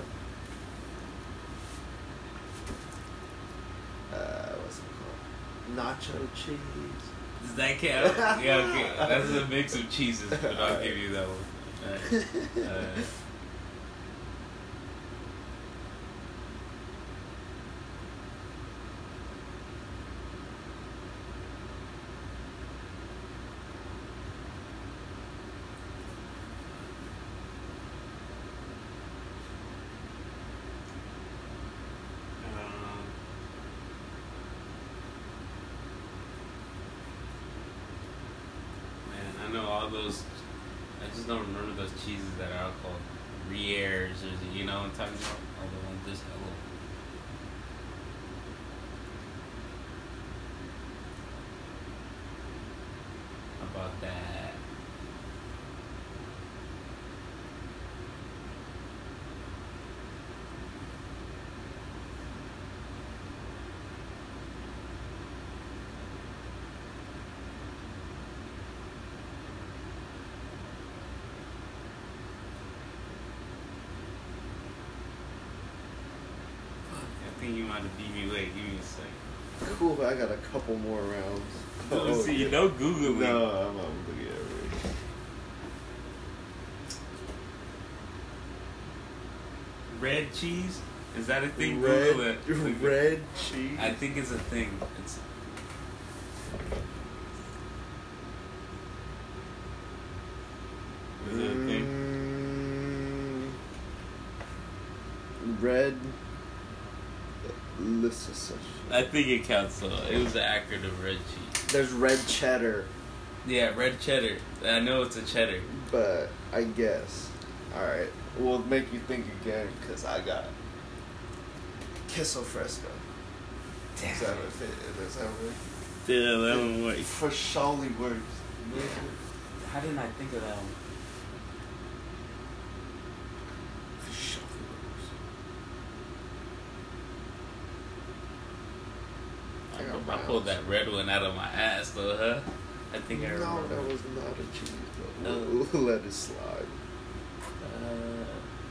uh, what's it called? Nacho cheese. Does that count? Yeah, okay. That's a mix of cheeses, but I'll Alright. give you that one. Alright. Uh, um, Man, I know all those. I just don't remember those cheeses that are all called Gruyères, or you know what I'm talking about? All the ones just hello. How about that? I think you might have beat me. Wait, give me a second. Cool, I got a couple more rounds. Oh, see, you yeah. know Googling. No, I'm, I'm looking at it. Red cheese? Is that a thing? Red, Google it. Look it. red cheese. I think it's a thing. It's Is it a thing? Mm, red. Listen, I think it counts though. It was the acronym red cheese. there's red cheddar, Yeah, red cheddar. I know it's a cheddar. but I guess. All right, we'll make you think again because I got queso fresco. Is that what it is? That what Yeah, that one works. for surely works. How didn't I think of that one? For surely works. I got I pulled that red one out of my ass though, huh? I think I No, remember. that was not a cheese. But No. we'll, we'll let it slide. Uh,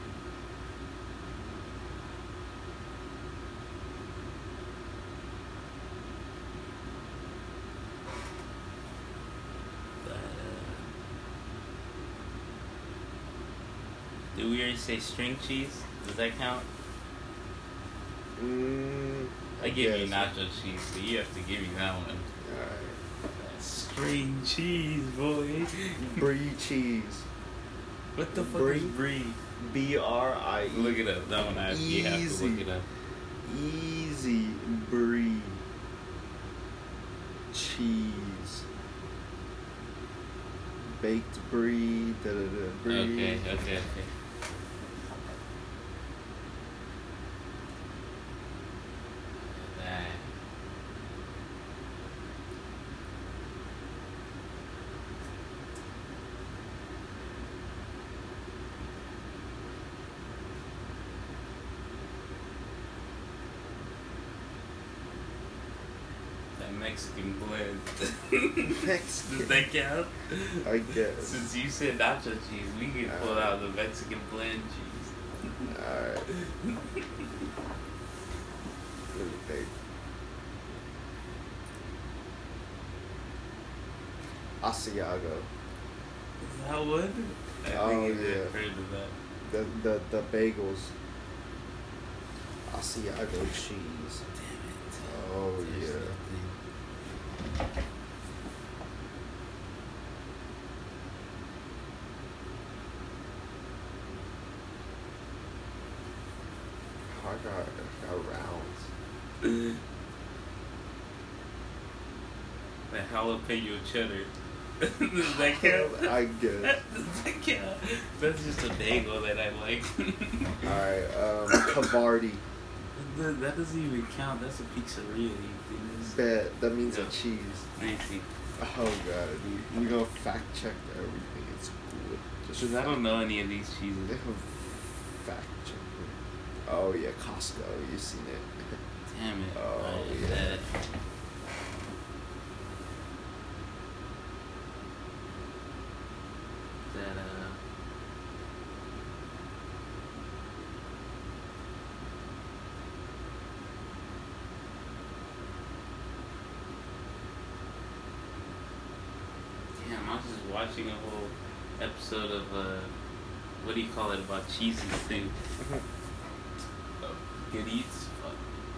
but, uh, did we already say string cheese? Does that count? Mm, I give you guess. nacho cheese, but you have to give me that one. Alright. String cheese, boy. Brie cheese. What the fuck Brie? is brie? B R I E. Look it up. That one I have, you have to Easy. look it up. Easy brie. Cheese. Baked brie. Da da da. Brie. Okay, okay, okay. That. that Mexican blend. Mexican. Does that count? I guess. Since you said nacho cheese, we can pull Alright. out the Mexican blend cheese. Alright. Let me think. Asiago. Is that what? I Oh, think you yeah. have heard of that. The the the bagels. Asiago cheese. Damn it. Oh There's yeah. nothing. I got I got rounds. The jalapeno cheddar. Does that count? I guess. Does that count? That's just a bagel that I like. Alright, um Havarti. That that doesn't even count. That's a pizzeria. You think Bet that means Yeah. a cheese. Nancy. Oh god, we, we gonna fact check everything. It's cool. Because I don't know any of these They cheeses. have fact check. Oh yeah, Costco. You seen it? Damn it. Oh, Alright, yeah. that- That uh. Damn, I was just watching a whole episode of uh, what do you call it about cheeses too? Oh, Good Eats. Fuck.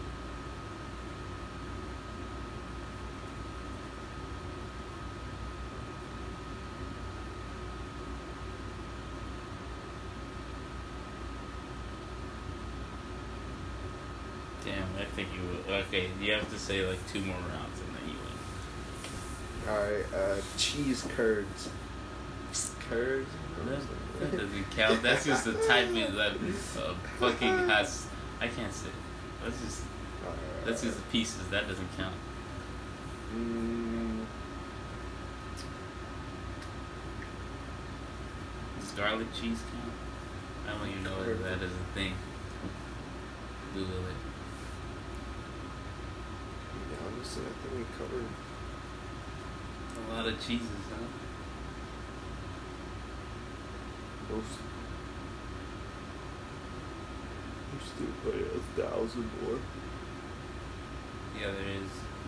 Damn, I think you will. Okay, you have to say like two more rounds and then you win. Alright, uh cheese curds. Curds? That, that doesn't count. That's just the type of that uh, fucking has. I can't say. That's just Alright. that's just the pieces. That doesn't count. Mm, Does garlic cheese count? I don't even know if that is a thing. Google it. yeah, honestly, I think we covered A lot of cheeses, huh? most. We still play a thousand more. Yeah, there is.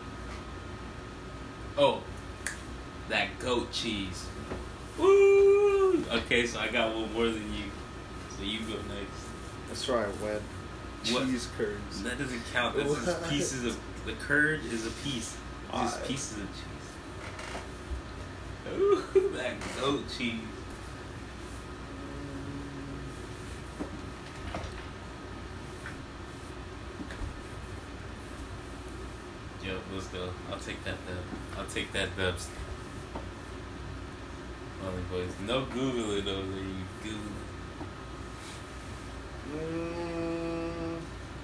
Oh, that goat cheese. Woo! Okay, so I got one more than you. So you go next. That's right, I went. What? Cheese curds. That doesn't count. That's just What? pieces of the curd is a piece. It's just Alright. pieces of cheese. Ooh, that goat cheese. Yo, let's go. I'll take that dub. I'll take that dubs. Only boys. No Google it over there, you Google. Mm,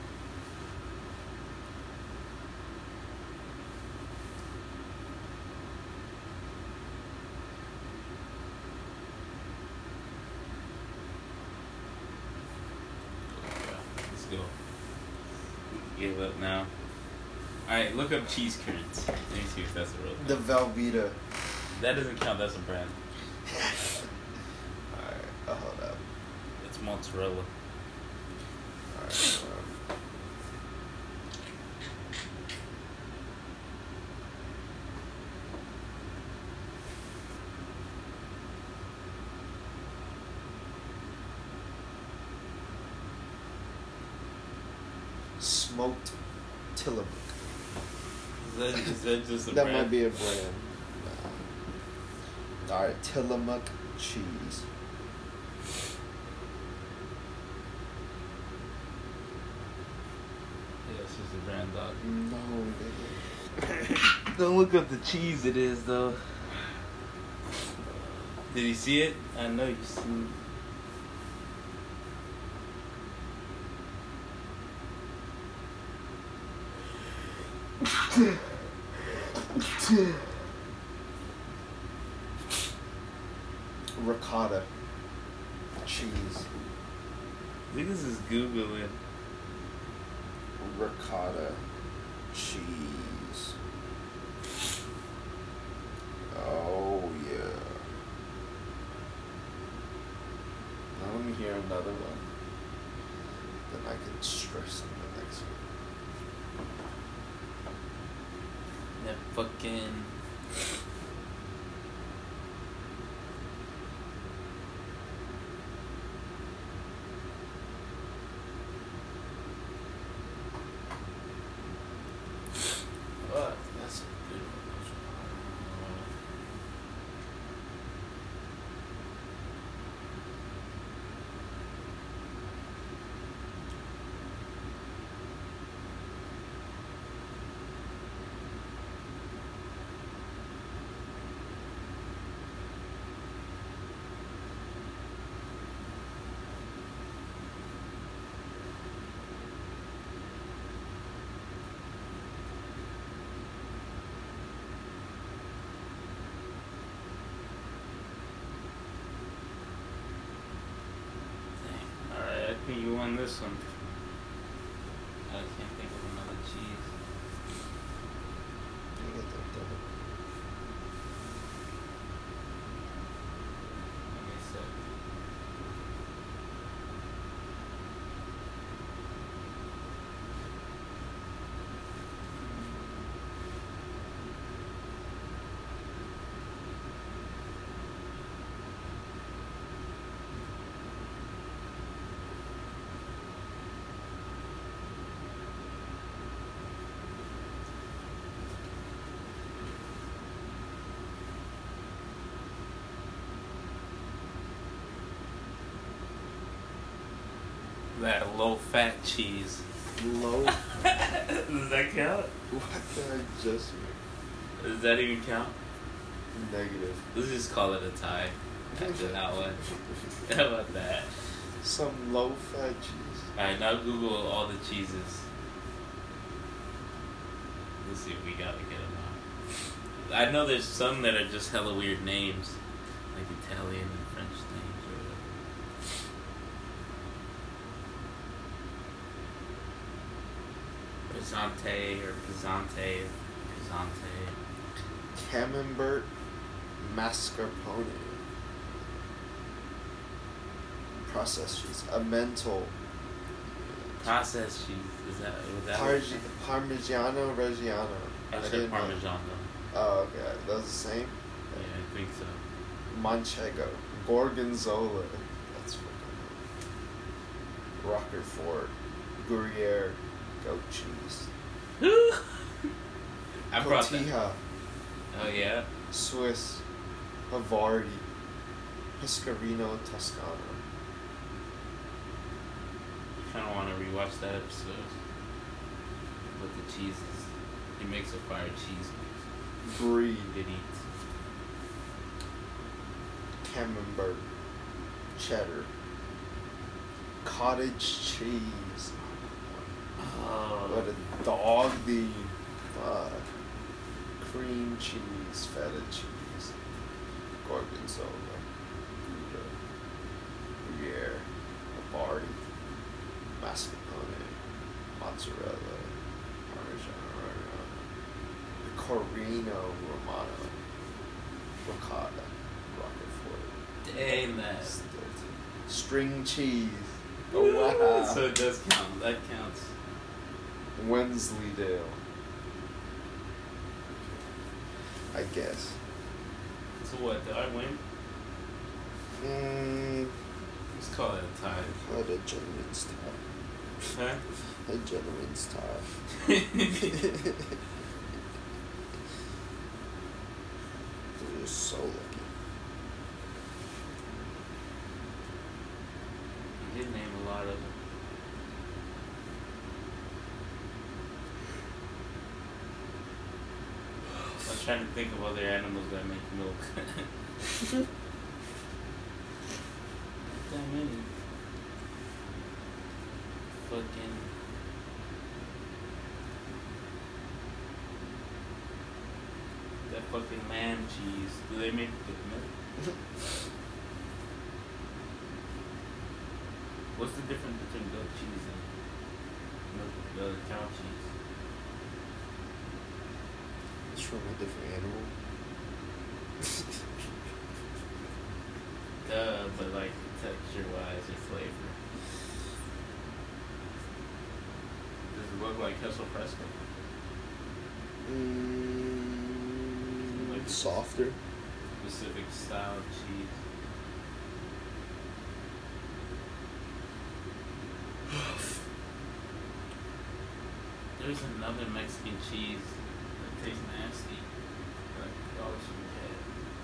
Let's go. Give up now. Alright, look up cheese curds. Let me see if that's a real thing. the Velveeta. That doesn't count, that's a brand. Alright, oh, hold up. It's mozzarella. Alright, um, smoked Tillamook. Is that, is that just a That brand? might be a brand. Nah. Alright, Tillamook cheese. Yeah, it's just a brand, dog. No, nigga. Don't look up the cheese it is, though. Did you see it? I know you seen Ricotta cheese. Niggas is Googling. Ricotta cheese. stress on the next one. That fucking. Fuck, that's a good one. I think you won this one. I can't think of another cheese. You get that double. Let me see. That low fat cheese. Low. Does that count? What did I just make? Does that even count? Negative. Let's just call it a tie after that one. How about that? Some low fat cheese. Alright, now Google all the cheeses. Let's see if we gotta get them out. I know there's some that are just hella weird names, like Italian and French names or whatever. Pesante or Pesante, Pesante. Camembert mascarpone. Processed cheese. Emmental. Processed cheese. Is that was that? Pargi- Parmigiano Reggiano. I I said didn't know. Parmesan though. Oh, okay. That's the same? Yeah, I think so. Manchego. Gorgonzola. That's fucking Roquefort. Gruyere. Goat cheese. I brought that. Cotija. Oh yeah. Swiss. Havarti. Pescarino Toscano. I kind of want to rewatch that episode with the cheeses. He makes a fire cheese mix. Brie. Did eat. Camembert. Cheddar. Cottage cheese. Oh. What a dog the fuck. Cream cheese, feta cheese, gorgonzola, Gouda, Gruyere, Havarti, mascarpone, mozzarella, Parmigiano Reggiano, Pecorino Romano, ricotta, Roquefort, Dang that. Stilton, string cheese. Oh wow. So it does count. That counts. Wensleydale. I guess. So what? Did I win? Mm, Let's call it a tie. call it a gentleman's tie. Huh? A gentleman's tie. You're so lucky. You did name a lot of them. I was trying to think of other animals that make milk. That many. Fucking. That fucking lamb cheese. Do they make with milk? What's the difference between goat cheese and milk, uh, cow cheese? It's from a different animal. Duh, but like texture wise or flavor. look like queso fresco? Mm, Like it's- softer. Specific style of cheese. There's another Mexican cheese that tastes nasty. Like dog food head.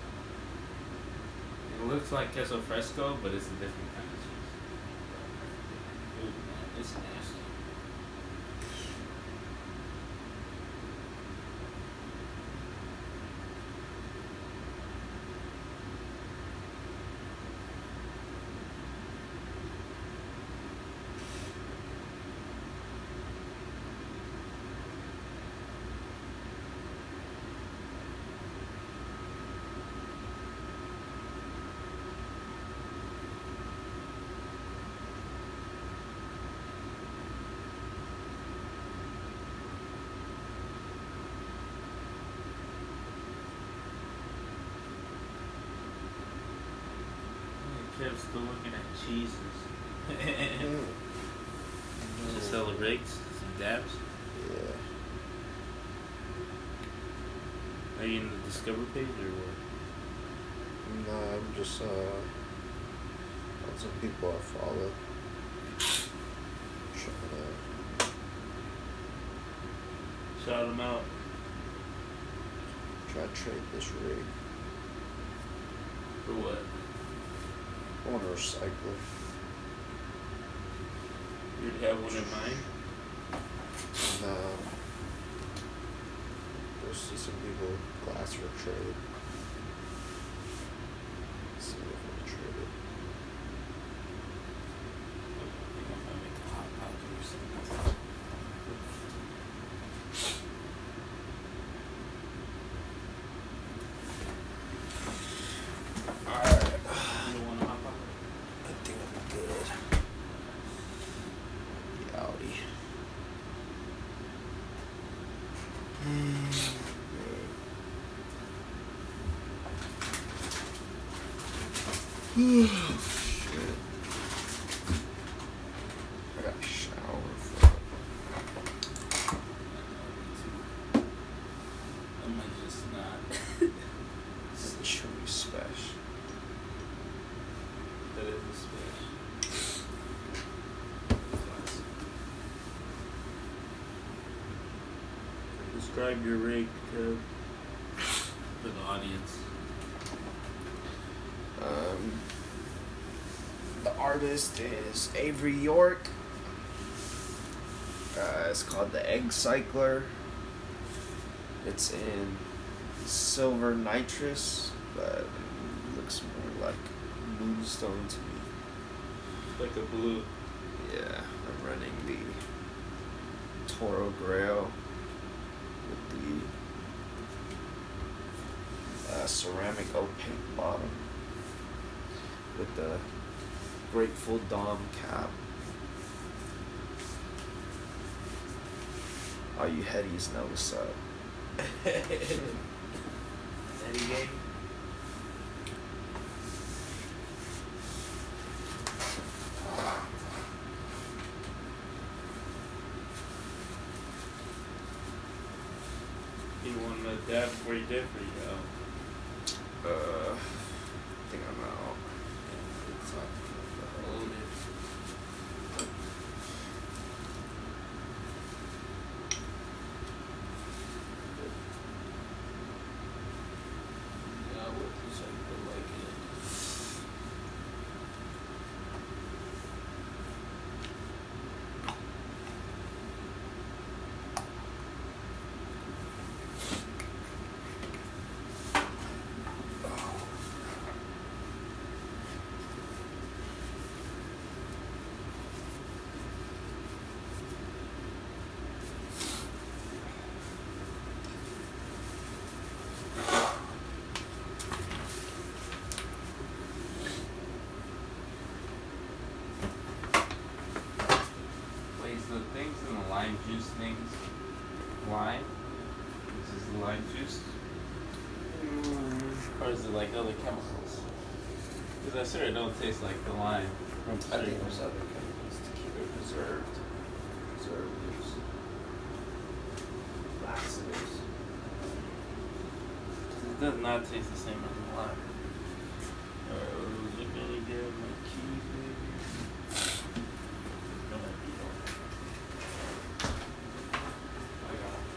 It looks like queso fresco, but it's a different kind of cheese. Ooh, man, it's nasty. Kev's still looking at cheeses. Mm. Just hella rigs, some dabs. Yeah. Are you in the Discover page or what? Nah, I'm just uh on some people I follow. Trying to Shout them out. try to trade this rig. For what? I want to recycle. You already have one in mind? And uh, there's see some people glass for trade. Let's see if I can trade it. I think I might make a hot pocket or something. Alright. You don't want a hot pocket? I think I'm good. Yowdy. Shit. I got a shower for it. I might just not. It's a chewy special. That is a splash. Describe your rig, Kev, for the audience. Um, the artist is Avery York. Uh, it's called the Egg Cycler. It's in silver nitrous, but it looks more like moonstone to me. Like a blue. Yeah, I'm running the Toro Grail with the uh, ceramic opaque bottom with the Grateful Dom cap. All you headies know what's up. Eddie game. You want to dab before you dip or you go? Uh, I think I'm out. It's up. Loaded. Yeah, what looks like they like it. Wait, so the things in the lime juice things, lime? This is the lime juice? Or is it like other chemicals? Because I swear it don't taste like the lime from I think certain- there's other chemicals to keep it preserved. Preservatives. It does not taste the same as the lime. Alright, what was it gonna get? My keys, maybe? No idea. I got it.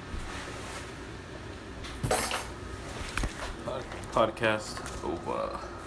Podcast over.